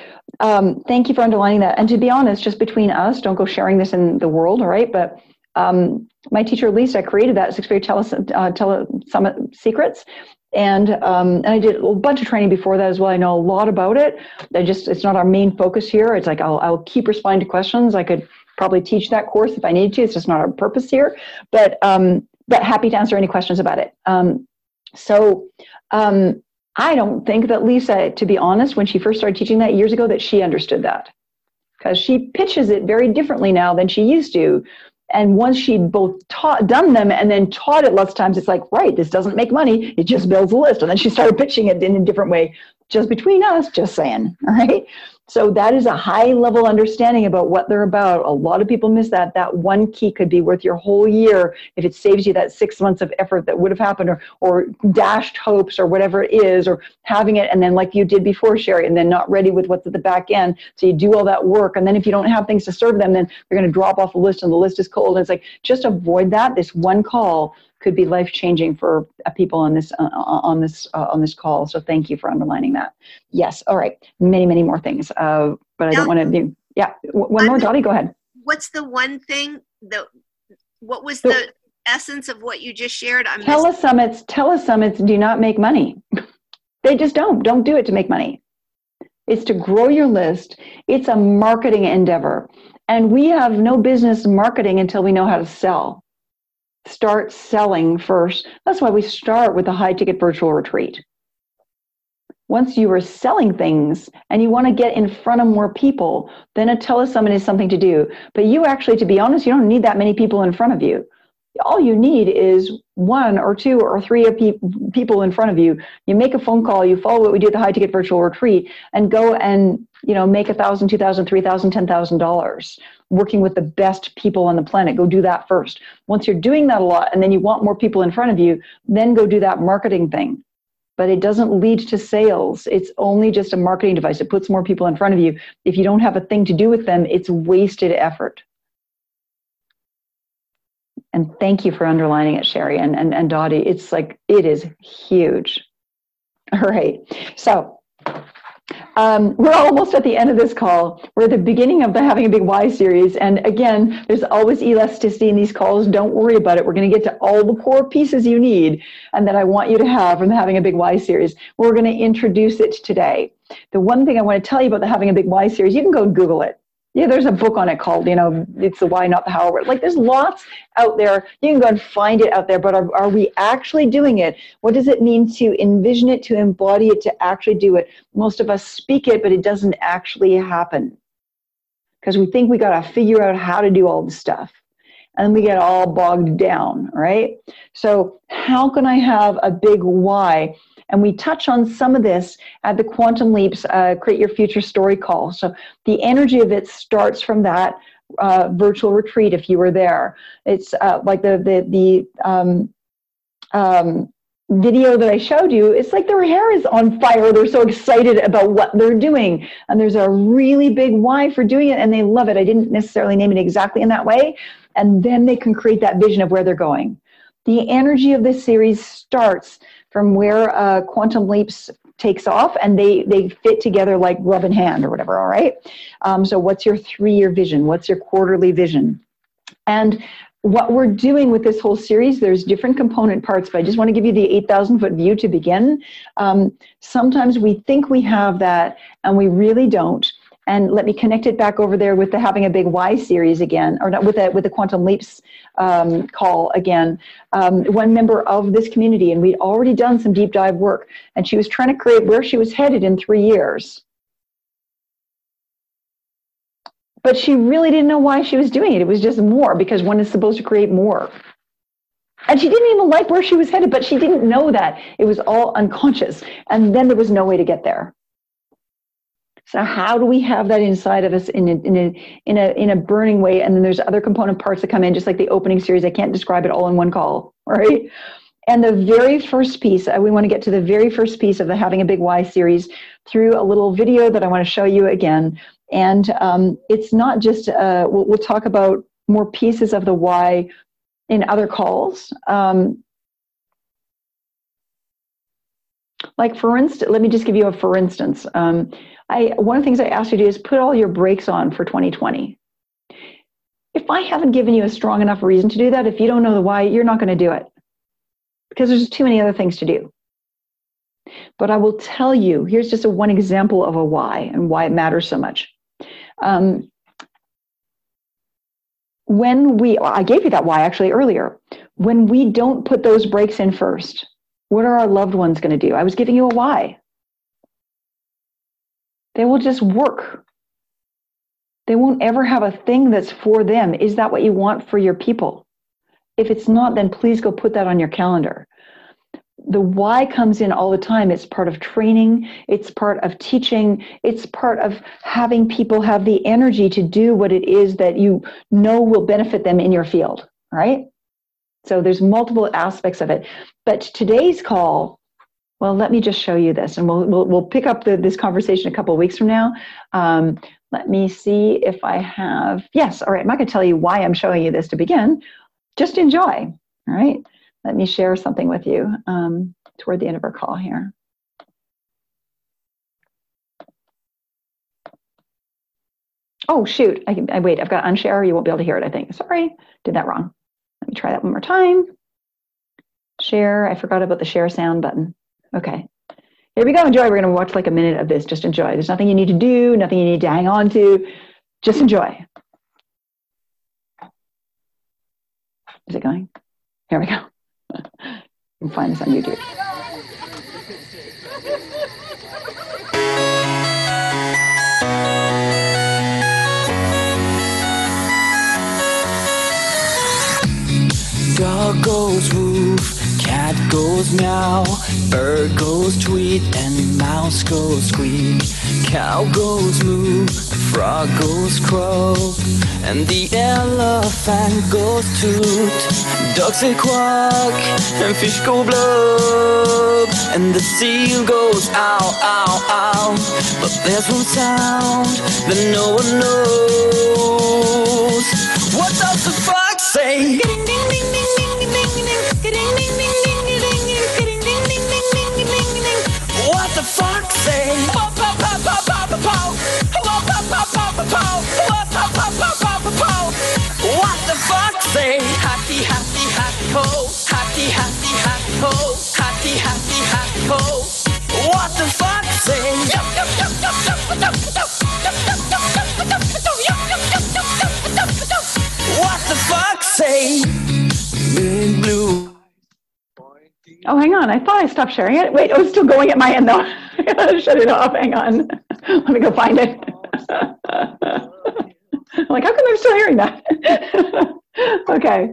um, thank you for underlining that. And to be honest, just between us, don't go sharing this in the world, all right? But um, my teacher, Lisa, created that six-figure tele, uh, tele summit secrets. And, um, and I did a bunch of training before that as well. I know a lot about it. I just, it's not our main focus here. It's like, I'll, I'll keep responding to questions. I could probably teach that course if I needed to. It's just not our purpose here, but, um, but happy to answer any questions about it. Um, so, um, I don't think that Lisa, to be honest, when she first started teaching that years ago, that she understood that, because she pitches it very differently now than she used to. And once she'd both taught, done them and then taught it lots of times, it's like, right, this doesn't make money. It just builds a list. And then she started pitching it in a different way, just between us, just saying, all right? So that is a high level understanding about what they're about. A lot of people miss that. That one key could be worth your whole year if it saves you that six months of effort that would have happened, or, or dashed hopes or whatever it is, or having it and then like you did before, Sherry, and then not ready with what's at the back end. So you do all that work. And then if you don't have things to serve them, then they're going to drop off the list and the list is cold. And it's like, just avoid that. This one call could be life-changing for people on this uh, on this uh, on this call. So thank you for underlining that. Yes. All right. Many, many more things. Uh, but I don't want to do. Yeah. One more, Dottie. Go ahead. What's the one thing that? What was the so, essence of what you just shared? I'm telesummits. Telesummits do not make money. They just don't. Don't do it to make money. It's to grow your list. It's a marketing endeavor, and we have no business marketing until we know how to sell. Start selling first. That's why we start with a high ticket virtual retreat. Once you are selling things and you want to get in front of more people, then a telesummit is something to do. But you actually, to be honest, you don't need that many people in front of you. All you need is one or two or three pe- people in front of you. You make a phone call, you follow what we do at the high ticket virtual retreat, and go and, you know, make a thousand, two thousand, three thousand, ten thousand dollars working with the best people on the planet. Go do that first. Once you're doing that a lot and then you want more people in front of you, then go do that marketing thing. But it doesn't lead to sales. It's only just a marketing device. It puts more people in front of you. If you don't have a thing to do with them, it's wasted effort. And thank you for underlining it, Sherry and, and, and Dottie. It's like, it is huge. All right. So um, we're almost at the end of this call. We're at the beginning of the Having a Big Why series. And again, there's always elasticity in these calls. Don't worry about it. We're going to get to all the core pieces you need and that I want you to have from the Having a Big Why series. We're going to introduce it today. The one thing I want to tell you about the Having a Big Why series, you can go and Google it. Yeah, there's a book on it called, you know, it's the why, not the how. Like, there's lots out there. You can go and find it out there, but are, are we actually doing it? What does it mean to envision it, to embody it, to actually do it? Most of us speak it, but it doesn't actually happen because we think we got to figure out how to do all this stuff. And we get all bogged down, right? So how can I have a big why? And we touch on some of this at the Quantum Leaps uh, Create Your Future Story call. So the energy of it starts from that uh, virtual retreat. If you were there, it's uh, like the the the um, um, video that I showed you, it's like their hair is on fire. They're so excited about what they're doing. And there's a really big why for doing it, and they love it. I didn't necessarily name it exactly in that way. And then they can create that vision of where they're going. The energy of this series starts from where uh, Quantum Leaps takes off, and they, they fit together like glove in hand or whatever, all right? Um, so what's your three-year vision? What's your quarterly vision? And what we're doing with this whole series, there's different component parts, but I just want to give you the eight thousand foot view to begin. Um, sometimes we think we have that, and we really don't. And let me connect it back over there with the Having a Big Why series again, or not with the, with the Quantum Leaps um, call again. Um, one member of this community, and we'd already done some deep dive work, and she was trying to create where she was headed in three years. But she really didn't know why she was doing it. It was just more, because one is supposed to create more. And she didn't even like where she was headed, but she didn't know that. It was all unconscious. And then there was no way to get there. So how do we have that inside of us in a, in a, in a, in a burning way? And then there's other component parts that come in, just like the opening series. I can't describe it all in one call, right? And the very first piece, uh, we want to get to the very first piece of the Having a Big Why series through a little video that I want to show you again. And um, it's not just, uh, we'll, we'll talk about more pieces of the why in other calls. Um, like for instance, let me just give you a for instance. Um, I, one of the things I asked you to do is put all your brakes on for twenty twenty. If I haven't given you a strong enough reason to do that, if you don't know the why, you're not going to do it, because there's too many other things to do. But I will tell you, here's just a one example of a why and why it matters so much. Um, when we, I gave you that why actually earlier, when we don't put those brakes in first, what are our loved ones going to do? I was giving you a why. They will just work. They won't ever have a thing that's for them. Is that what you want for your people? If it's not, then please go put that on your calendar. The why comes in all the time. It's part of training. It's part of teaching. It's part of having people have the energy to do what it is that you know will benefit them in your field, right? So there's multiple aspects of it. But today's call, well, let me just show you this, and we'll we'll, we'll pick up the, this conversation a couple of weeks from now. Um, let me see if I have, yes, all right, I'm not going to tell you why I'm showing you this to begin. Just enjoy, all right? Let me share something with you um, toward the end of our call here. Oh, shoot, I, I wait, I've got unshare, you won't be able to hear it, I think. Sorry, did that wrong. Let me try that one more time. Share, I forgot about the share sound button. Okay, here we go, enjoy. We're gonna watch like a minute of this, just enjoy. There's nothing you need to do, nothing you need to hang on to, just enjoy. Is it going? Here we go. You can find this on YouTube. Dog goes woof, cat goes meow, bird goes tweet, and mouse goes squeak. Cow goes moo, frog goes croak, and the elephant goes toot. Ducks say quack, and fish go blub, and the seal goes ow, ow, ow. But there's one sound that no one knows. What does the fox say? What the fox say? What the fox say? Happy, happy, happy ho. Happy, happy, happy ho. Happy, happy, happy ho. What the fox say? What the fox say? Big blue. Oh, hang on. I thought I stopped sharing it. Wait, oh, it's still going at my end, though. I gotta shut it off. Hang on. Let me go find it. I'm like, how come I'm still hearing that? Okay.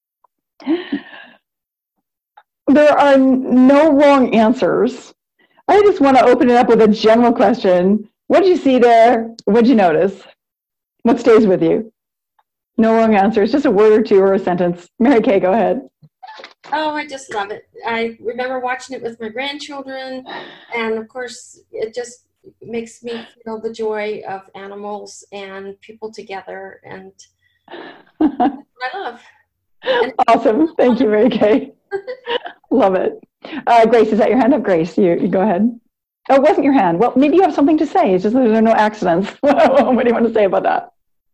There are no wrong answers. I just want to open it up with a general question. What did you see there? What did you notice? What stays with you? No wrong answers. Just a word or two or a sentence. Mary Kay, go ahead. Oh, I just love it. I remember watching it with my grandchildren, and of course, it just makes me feel the joy of animals and people together, and that's what I love. And Awesome. Thank you, Mary Kay. Love it. Uh, Grace, is that your hand up? Grace, you, you go ahead. Oh, it wasn't your hand. Well, maybe you have something to say. It's just that there are no accidents. What do you want to say about that?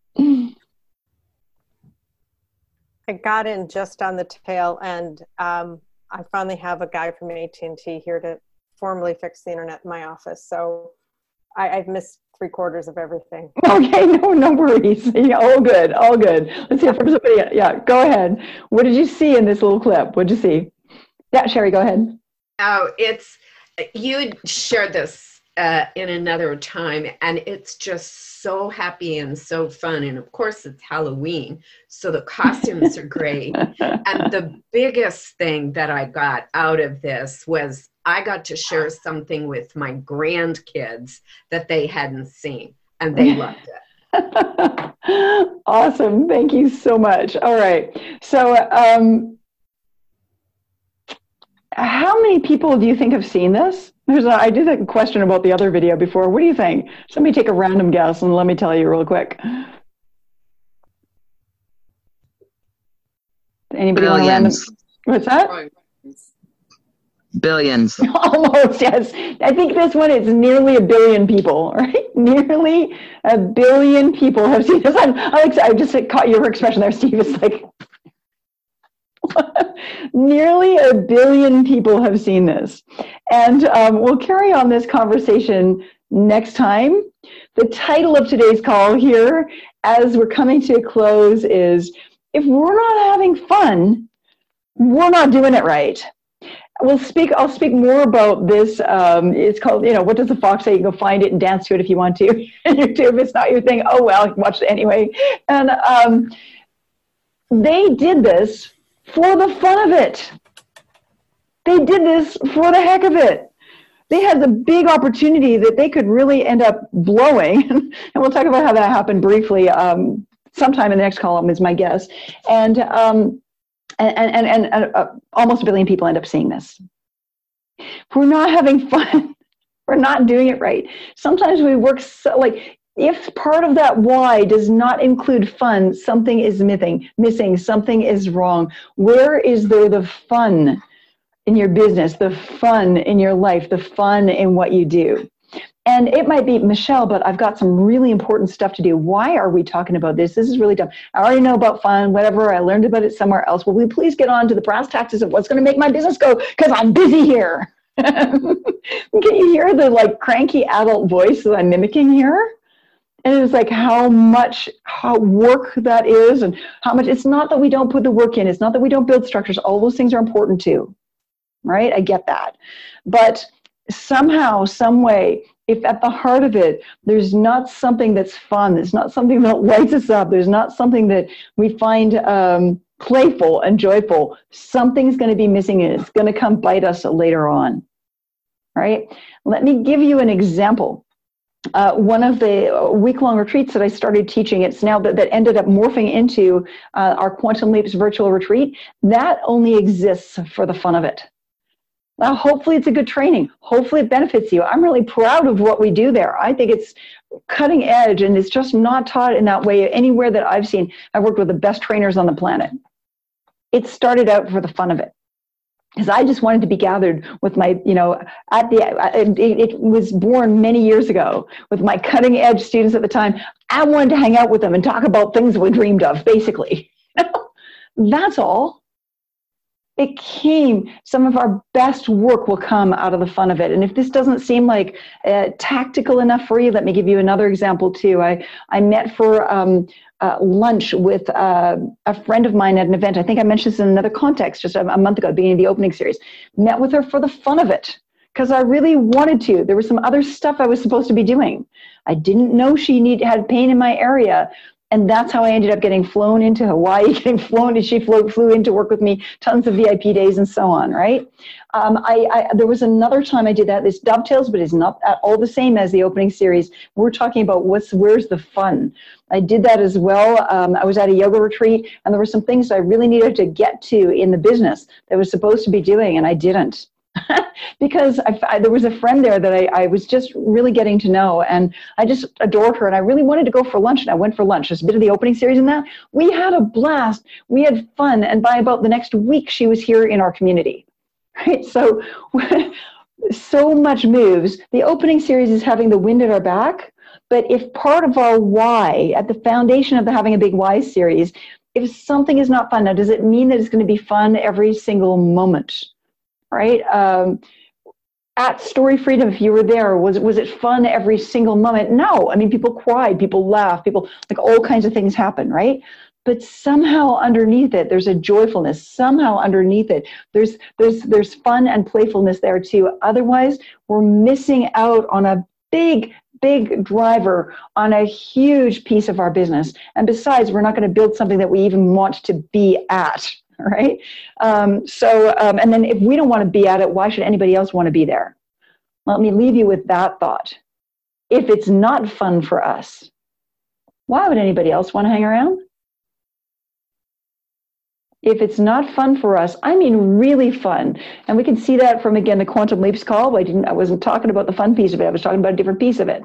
I got in just on the tail end. Um, I finally have a guy from A T and T here to formally fix the internet in my office. So I, I've missed three quarters of everything. Okay, no, no worries. Yeah, all good, all good. Let's hear from somebody. Yeah, go ahead. What did you see in this little clip? What did you see? Yeah, Sherry, go ahead. Oh, it's, you shared this uh, in another time, and it's just so happy and so fun. And of course, it's Halloween, so the costumes are great. And the biggest thing that I got out of this was I got to share something with my grandkids that they hadn't seen, and they loved it. Awesome. Thank you so much. All right. So, um, how many people do you think have seen this? There's a, I did a question about the other video before. What do you think? Somebody take a random guess and let me tell you real quick. Anybody want a random? What's that? Billions. Almost, yes. I think this one is nearly a billion people, right? Nearly a billion people have seen this. I'm, I'm excited. I just caught your expression there, Steve. It's like, nearly a billion people have seen this. And um, we'll carry on this conversation next time. The title of today's call here, as we're coming to a close, is if we're not having fun, we're not doing it right. We'll speak, I'll speak more about this. Um, it's called, you know, What Does the Fox Say? You can go find it and dance to it if you want to. YouTube, it's not your thing. Oh, well, watch it anyway. And um, they did this for the fun of it. They did this for the heck of it. They had the big opportunity that they could really end up blowing. And we'll talk about how that happened briefly um, sometime in the next column is my guess. And, um, and, and, and, and uh, almost a billion people end up seeing this. If we're not having fun, we're not doing it right. Sometimes we work so, like, if part of that why does not include fun, something is missing, missing, something is wrong. Where is there the fun in your business, the fun in your life, the fun in what you do? And it might be, Michelle, but I've got some really important stuff to do. Why are we talking about this? This is really dumb. I already know about fun, whatever. I learned about it somewhere else. Will we please get on to the brass tacks of what's going to make my business go? Because I'm busy here. Can you hear the like cranky adult voice that I'm mimicking here? And it's like how much how work that is, and how much, it's not that we don't put the work in. It's not that we don't build structures. All those things are important too, right? I get that. But somehow, some way, if at the heart of it, there's not something that's fun, there's not something that lights us up, there's not something that we find um, playful and joyful, something's going to be missing, and it's going to come bite us later on, right? Let me give you an example. Uh, one of the week-long retreats that I started teaching, it's now that, that ended up morphing into uh, our Quantum Leaps virtual retreat, that only exists for the fun of it. Now, hopefully it's a good training. Hopefully it benefits you. I'm really proud of what we do there. I think it's cutting edge, and it's just not taught in that way anywhere that I've seen. I've worked with the best trainers on the planet. It started out for the fun of it, because I just wanted to be gathered with my, you know, at the, it, it was born many years ago with my cutting edge students at the time. I wanted to hang out with them and talk about things we dreamed of, basically. That's all. It came, some of our best work will come out of the fun of it. And if this doesn't seem like uh, tactical enough for you, let me give you another example too. I, I met for um, uh, lunch with uh, a friend of mine at an event. I think I mentioned this in another context just a, a month ago, beginning of the opening series. Met with her for the fun of it, because I really wanted to. There was some other stuff I was supposed to be doing. I didn't know she need, had pain in my area. And that's how I ended up getting flown into Hawaii, getting flown, she flew, flew in to work with me, tons of V I P days and so on, right? Um, I, I, there was another time I did that. This dovetails, but it's not at all the same as the opening series. We're talking about what's, where's the fun? I did that as well. Um, I was at a yoga retreat, and there were some things I really needed to get to in the business that I was supposed to be doing, and I didn't. Because I, I, there was a friend there that I, I was just really getting to know, and I just adored her, and I really wanted to go for lunch, and I went for lunch. There's a bit of the opening series in that. We had a blast. We had fun, and by about the next week, she was here in our community. Right? So, so much moves. The opening series is having the wind at our back, but if part of our why, at the foundation of the Having a Big Why series, if something is not fun, now does it mean that it's going to be fun every single moment? Right? Um, at Story Freedom, if you were there, was, was it fun every single moment? No. I mean, people cried, people laughed, people, like all kinds of things happen, right? But somehow underneath it, there's a joyfulness. Somehow underneath it, there's, there's, there's fun and playfulness there too. Otherwise, we're missing out on a big, big driver on a huge piece of our business. And besides, we're not going to build something that we even want to be at. Right? Um, so, um, and then if we don't want to be at it, why should anybody else want to be there? Let me leave you with that thought. If it's not fun for us, why would anybody else want to hang around? If it's not fun for us, I mean really fun. And we can see that from, again, the Quantum Leaps call. I didn't, I wasn't talking about the fun piece of it. I was talking about a different piece of it.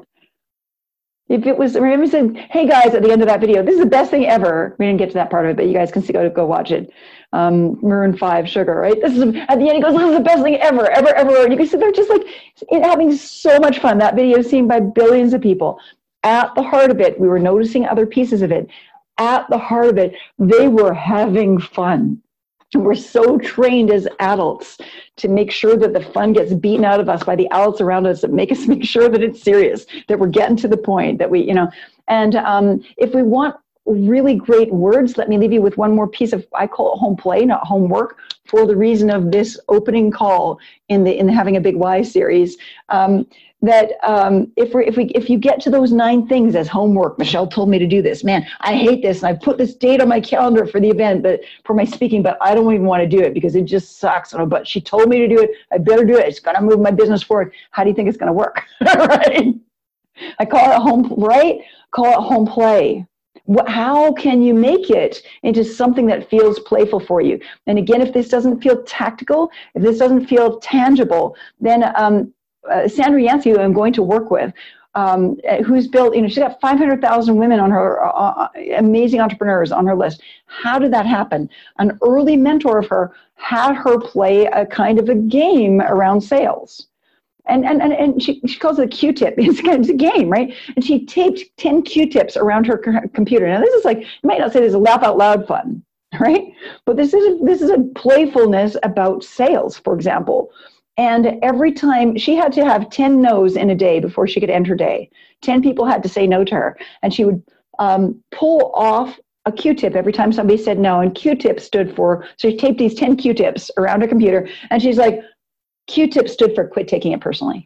If it was, remember saying, hey guys, at the end of that video, this is the best thing ever. We didn't get to that part of it, but you guys can see, go, go watch it. Um, Maroon five, Sugar, right? This is, at the end, he goes, this is the best thing ever, ever, ever. And you can see they're just like it, having so much fun. That video is seen by billions of people. At the heart of it, we were noticing other pieces of it. At the heart of it, they were having fun. We're so trained as adults to make sure that the fun gets beaten out of us by the adults around us that make us make sure that it's serious, that we're getting to the point, that we, you know, and um, if we want really great words, let me leave you with one more piece of, I call it home play, not homework, for the reason of this opening call in the in the Having a Big Why series. Um, that um, if we if we if you get to those nine things as homework, Michelle told me to do this. Man, I hate this, and I put this date on my calendar for the event, but for my speaking, but I don't even want to do it because it just sucks. But she told me to do it. I better do it. It's gonna move my business forward. How do you think it's gonna work? Right? I call it home, right? Call it home play. How can you make it into something that feels playful for you? And again, if this doesn't feel tactical, if this doesn't feel tangible, then um, uh, Sandra Yancey, who I'm going to work with, um, who's built, you know, she's got five hundred thousand women on her, uh, amazing entrepreneurs on her list. How did that happen? An early mentor of her had her play a kind of a game around sales. And, and, and, and she, she calls it a Q-tip. It's, it's a game, right? And she taped ten Q-tips around her c- computer. Now, this is like, you might not say this is laugh out loud fun, right? But this is, a, this is a playfulness about sales, for example. And every time, she had to have ten no's in a day before she could end her day. ten people had to say no to her. And she would um, pull off a Q-tip every time somebody said no. And Q-tip stood for, so she taped these ten Q-tips around her computer. And she's like, Q-tip stood for quit taking it personally.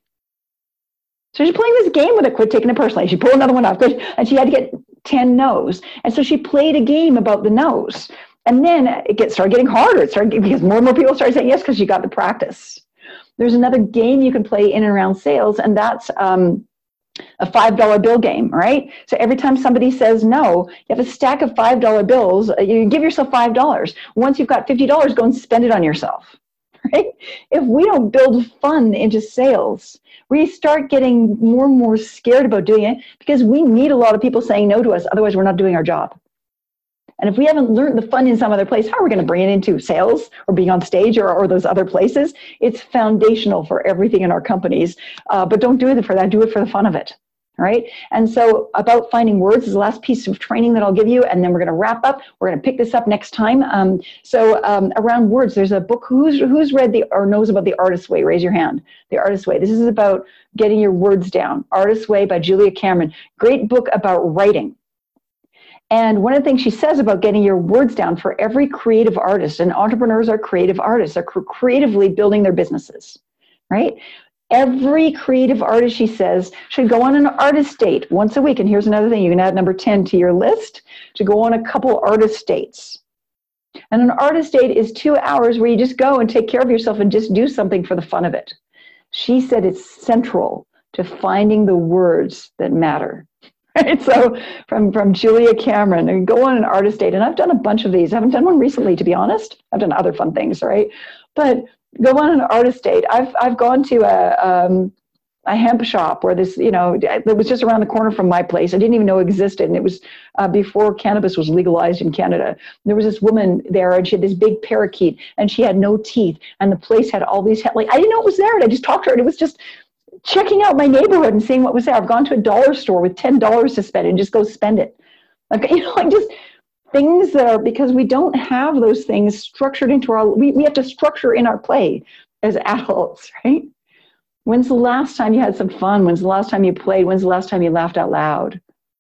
So she's playing this game with it, quit taking it personally. She pulled another one off, and she had to get ten no's. And so she played a game about the no's. And then it get, started getting harder. It started because more and more people started saying yes because she got the practice. There's another game you can play in and around sales, and that's um, a five dollar bill game, right? So every time somebody says no, you have a stack of five dollar bills. You give yourself five dollars. Once you've got fifty dollars, go and spend it on yourself. Right? If we don't build fun into sales, we start getting more and more scared about doing it because we need a lot of people saying no to us. Otherwise, we're not doing our job. And if we haven't learned the fun in some other place, how are we going to bring it into sales or being on stage or, or those other places? It's foundational for everything in our companies. Uh, but don't do it for that. Do it for the fun of it. Right? And so about finding words is the last piece of training that I'll give you, and then we're going to wrap up. We're going to pick this up next time. Um, so um, around words, there's a book. Who's who's read the or knows about The Artist's Way? Raise your hand. The Artist's Way. This is about getting your words down. Artist's Way by Julia Cameron. Great book about writing. And one of the things she says about getting your words down for every creative artist, and entrepreneurs are creative artists, are creatively building their businesses, right? Every creative artist, she says, should go on an artist date once a week. And here's another thing. You can add number ten to your list to go on a couple artist dates. And an artist date is two hours where you just go and take care of yourself and just do something for the fun of it. She said it's central to finding the words that matter. Right? So from, from Julia Cameron, and go on an artist date. And I've done a bunch of these. I haven't done one recently, to be honest. I've done other fun things, right? But go on an artist date. I've I've gone to a um, a hemp shop where this, you know, it was just around the corner from my place. I didn't even know existed, and it was uh, before cannabis was legalized in Canada. There was this woman there, and she had this big parakeet, and she had no teeth, and the place had all these, like, I didn't know it was there, and I just talked to her, and it was just checking out my neighborhood and seeing what was there. I've gone to a dollar store with ten dollars to spend and just go spend it. Like, you know, like just things that are, because we don't have those things structured into our, we, we have to structure in our play as adults, right? When's the last time you had some fun? When's the last time you played? When's the last time you laughed out loud?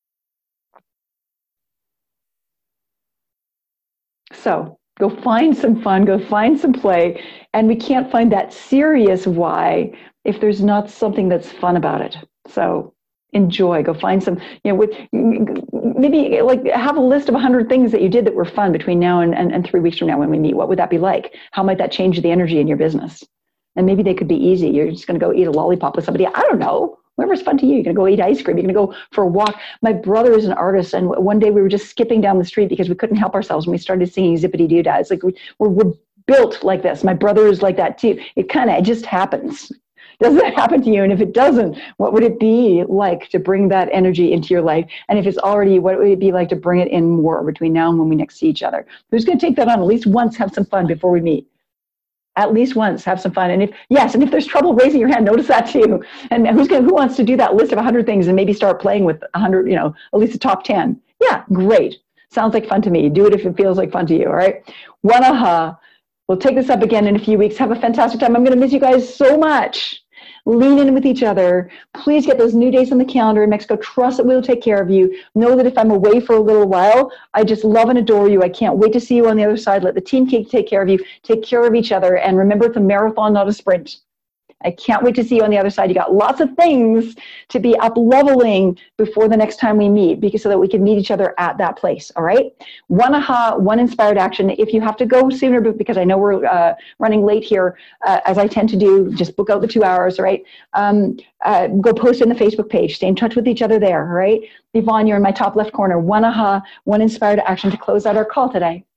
So go find some fun, go find some play, and we can't find that serious why if there's not something that's fun about it. So enjoy, go find some, you know, with, maybe like have a list of a hundred things that you did that were fun between now and, and, and three weeks from now when we meet. What would that be like? How might that change the energy in your business? And maybe they could be easy. You're just going to go eat a lollipop with somebody. I don't know. Whatever's fun to you. You're going to go eat ice cream. You're going to go for a walk. My brother is an artist, and one day we were just skipping down the street because we couldn't help ourselves, and we started singing Zippity Doo Dah. It's like we, we're, we're built like this. My brother is like that too. It kind of, it just happens. Does that happen to you? And if it doesn't, what would it be like to bring that energy into your life? And if it's already, what would it be like to bring it in more between now and when we next see each other? Who's going to take that on? At least once, have some fun before we meet. At least once, have some fun. And if, yes, and if there's trouble raising your hand, notice that too. And who's going, who wants to do that list of a hundred things and maybe start playing with a hundred, you know, at least the top ten? Yeah, great. Sounds like fun to me. Do it if it feels like fun to you, all right? One aha. We'll take this up again in a few weeks. Have a fantastic time. I'm going to miss you guys so much. Lean in with each other. Please get those new days on the calendar in Mexico. Trust that we'll take care of you. Know that if I'm away for a little while, I just love and adore you. I can't wait to see you on the other side. Let the team take care of you. Take care of each other. And remember, it's a marathon, not a sprint. I can't wait to see you on the other side. You got lots of things to be up leveling before the next time we meet, because so that we can meet each other at that place. All right. One aha, one inspired action. If you have to go sooner, because I know we're uh, running late here, uh, as I tend to do, just book out the two hours. All right. Um, uh, go post in the Facebook page. Stay in touch with each other there. All right. Yvonne, you're in my top left corner. One aha, one inspired action to close out our call today.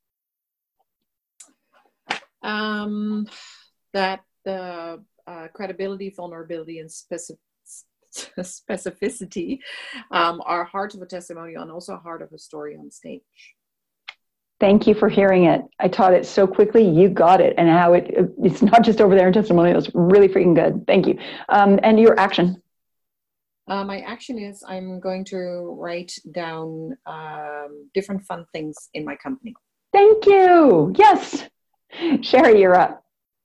Um, that the Uh, credibility, vulnerability, and specific, specificity um, are heart of a testimonial and also heart of a story on stage. Thank you for hearing it. I taught it so quickly. You got it. And how it, it's not just over there in testimonials. Really freaking good. Thank you. Um, and your action? Uh, my action is I'm going to write down um, different fun things in my company. Thank you. Yes. Sherry, you're up.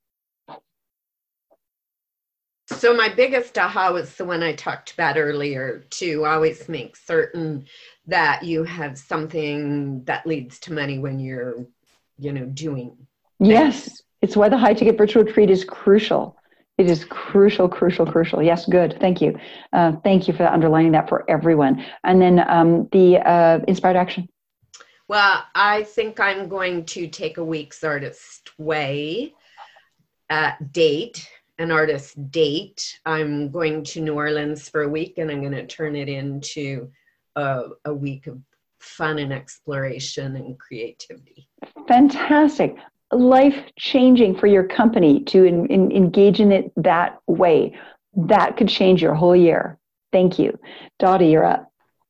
So my biggest aha was the one I talked about earlier, to always make certain that you have something that leads to money when you're, you know, doing things. Yes, it's why the high ticket virtual retreat is crucial. It is crucial, crucial, crucial. Yes, good. Thank you. Uh, thank you for underlining that for everyone. And then um, the uh, inspired action. Well, I think I'm going to take a week's artist way uh, date. An artist date. I'm going to New Orleans for a week, and I'm going to turn it into a, a week of fun and exploration and creativity. Fantastic. Life-changing for your company to in, in, engage in it that way. That could change your whole year. Thank you. Dottie, you're up.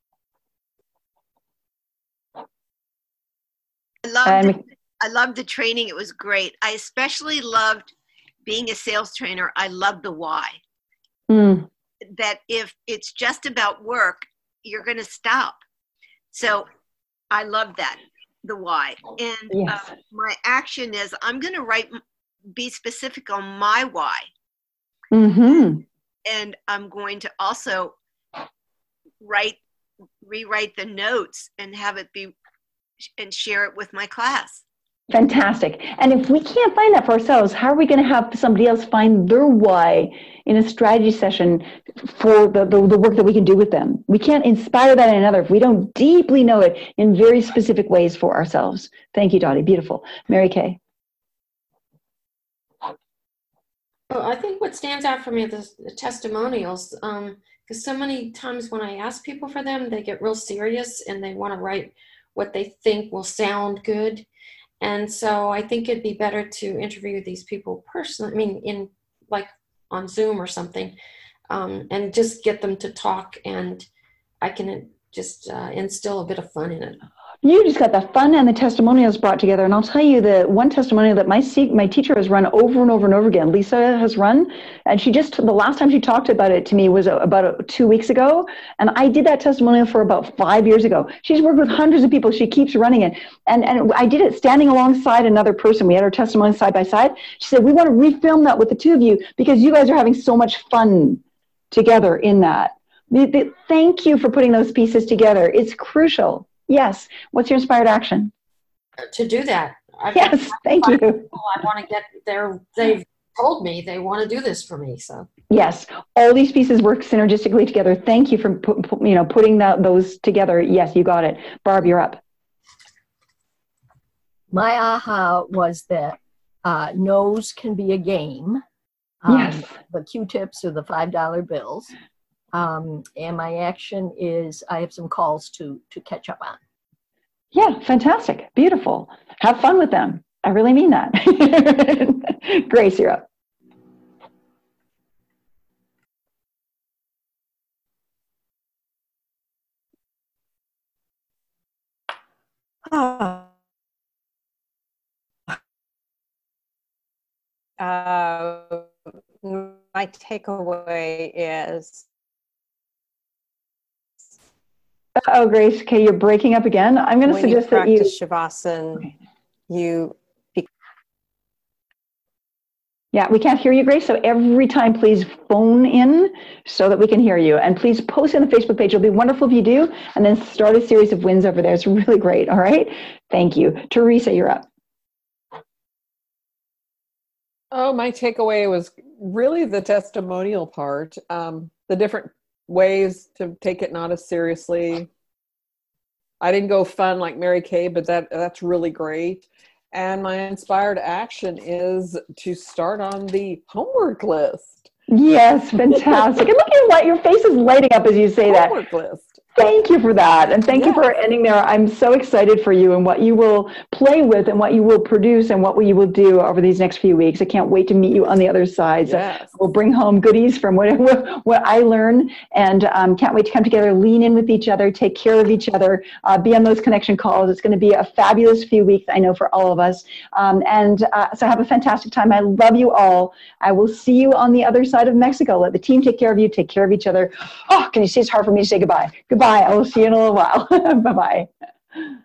I loved, Um, it. I loved the training. It was great. I especially loved being a sales trainer. I love the why. Mm. That if it's just about work, you're going to stop. So I love that, the why. And Yes. uh, my action is I'm going to write, be specific on my why. Mm-hmm. And I'm going to also write, rewrite the notes and have it be, and share it with my class. Fantastic. And if we can't find that for ourselves, how are we going to have somebody else find their why in a strategy session for the, the, the work that we can do with them. We can't inspire that in another if we don't deeply know it in very specific ways for ourselves. Thank you, Dottie. Beautiful. Mary Kay. Oh, I think what stands out for me is the testimonials, because um, so many times when I ask people for them, they get real serious and they want to write what they think will sound good. And so I think it'd be better to interview these people personally, I mean, in like on Zoom or something, um, and just get them to talk, and I can just uh, instill a bit of fun in it. You just got the fun and the testimonials brought together. And I'll tell you the one testimonial that my my teacher has run over and over and over again, Lisa has run. And she just, the last time she talked about it to me was about two weeks ago. And I did that testimonial for about five years ago. She's worked with hundreds of people. She keeps running it. And, and I did it standing alongside another person. We had our testimony side by side. She said, we want to refilm that with the two of you because you guys are having so much fun together in that. Thank you for putting those pieces together. It's crucial. Yes. What's your inspired action? To do that. I've yes. Thank you. I want to get there. They've told me they want to do this for me. So yes, all these pieces work synergistically together. Thank you for pu- pu- you know putting that, those together. Yes, you got it. Barb, you're up. My aha was that uh, no's can be a game. Um, yes. The Q-tips or the five dollar bills. Um, and my action is I have some calls to to catch up on. Yeah, fantastic. Beautiful. Have fun with them. I really mean that. Grace, you're up. Uh, uh, my takeaway is Oh, Grace, okay, you're breaking up again. I'm going to when suggest you that you practice Shavasana, okay. you. Be- yeah, we can't hear you, Grace. So every time, please phone in so that we can hear you. And please post on the Facebook page. It'll be wonderful if you do. And then start a series of wins over there. It's really great. All right. Thank you. Teresa, you're up. Oh, my takeaway was really the testimonial part. Um, the different ways to take it not as seriously. I didn't go fun like Mary Kay, but that that's really great. And my inspired action is to start on the homework list. Yes, fantastic. And look at what your face is lighting up as you say that. Homework list. Thank you for that. And thank yes. you for ending there. I'm so excited for you and what you will play with and what you will produce and what you will do over these next few weeks. I can't wait to meet you on the other side. So yes. we'll bring home goodies from what, what I learn, and um, can't wait to come together, lean in with each other, take care of each other, uh, be on those connection calls. It's going to be a fabulous few weeks, I know, for all of us. Um, and uh, so have a fantastic time. I love you all. I will see you on the other side of Mexico. Let the team take care of you, take care of each other. Oh, can you see it's hard for me to say goodbye? Goodbye. I will see you in a little while. Bye-bye.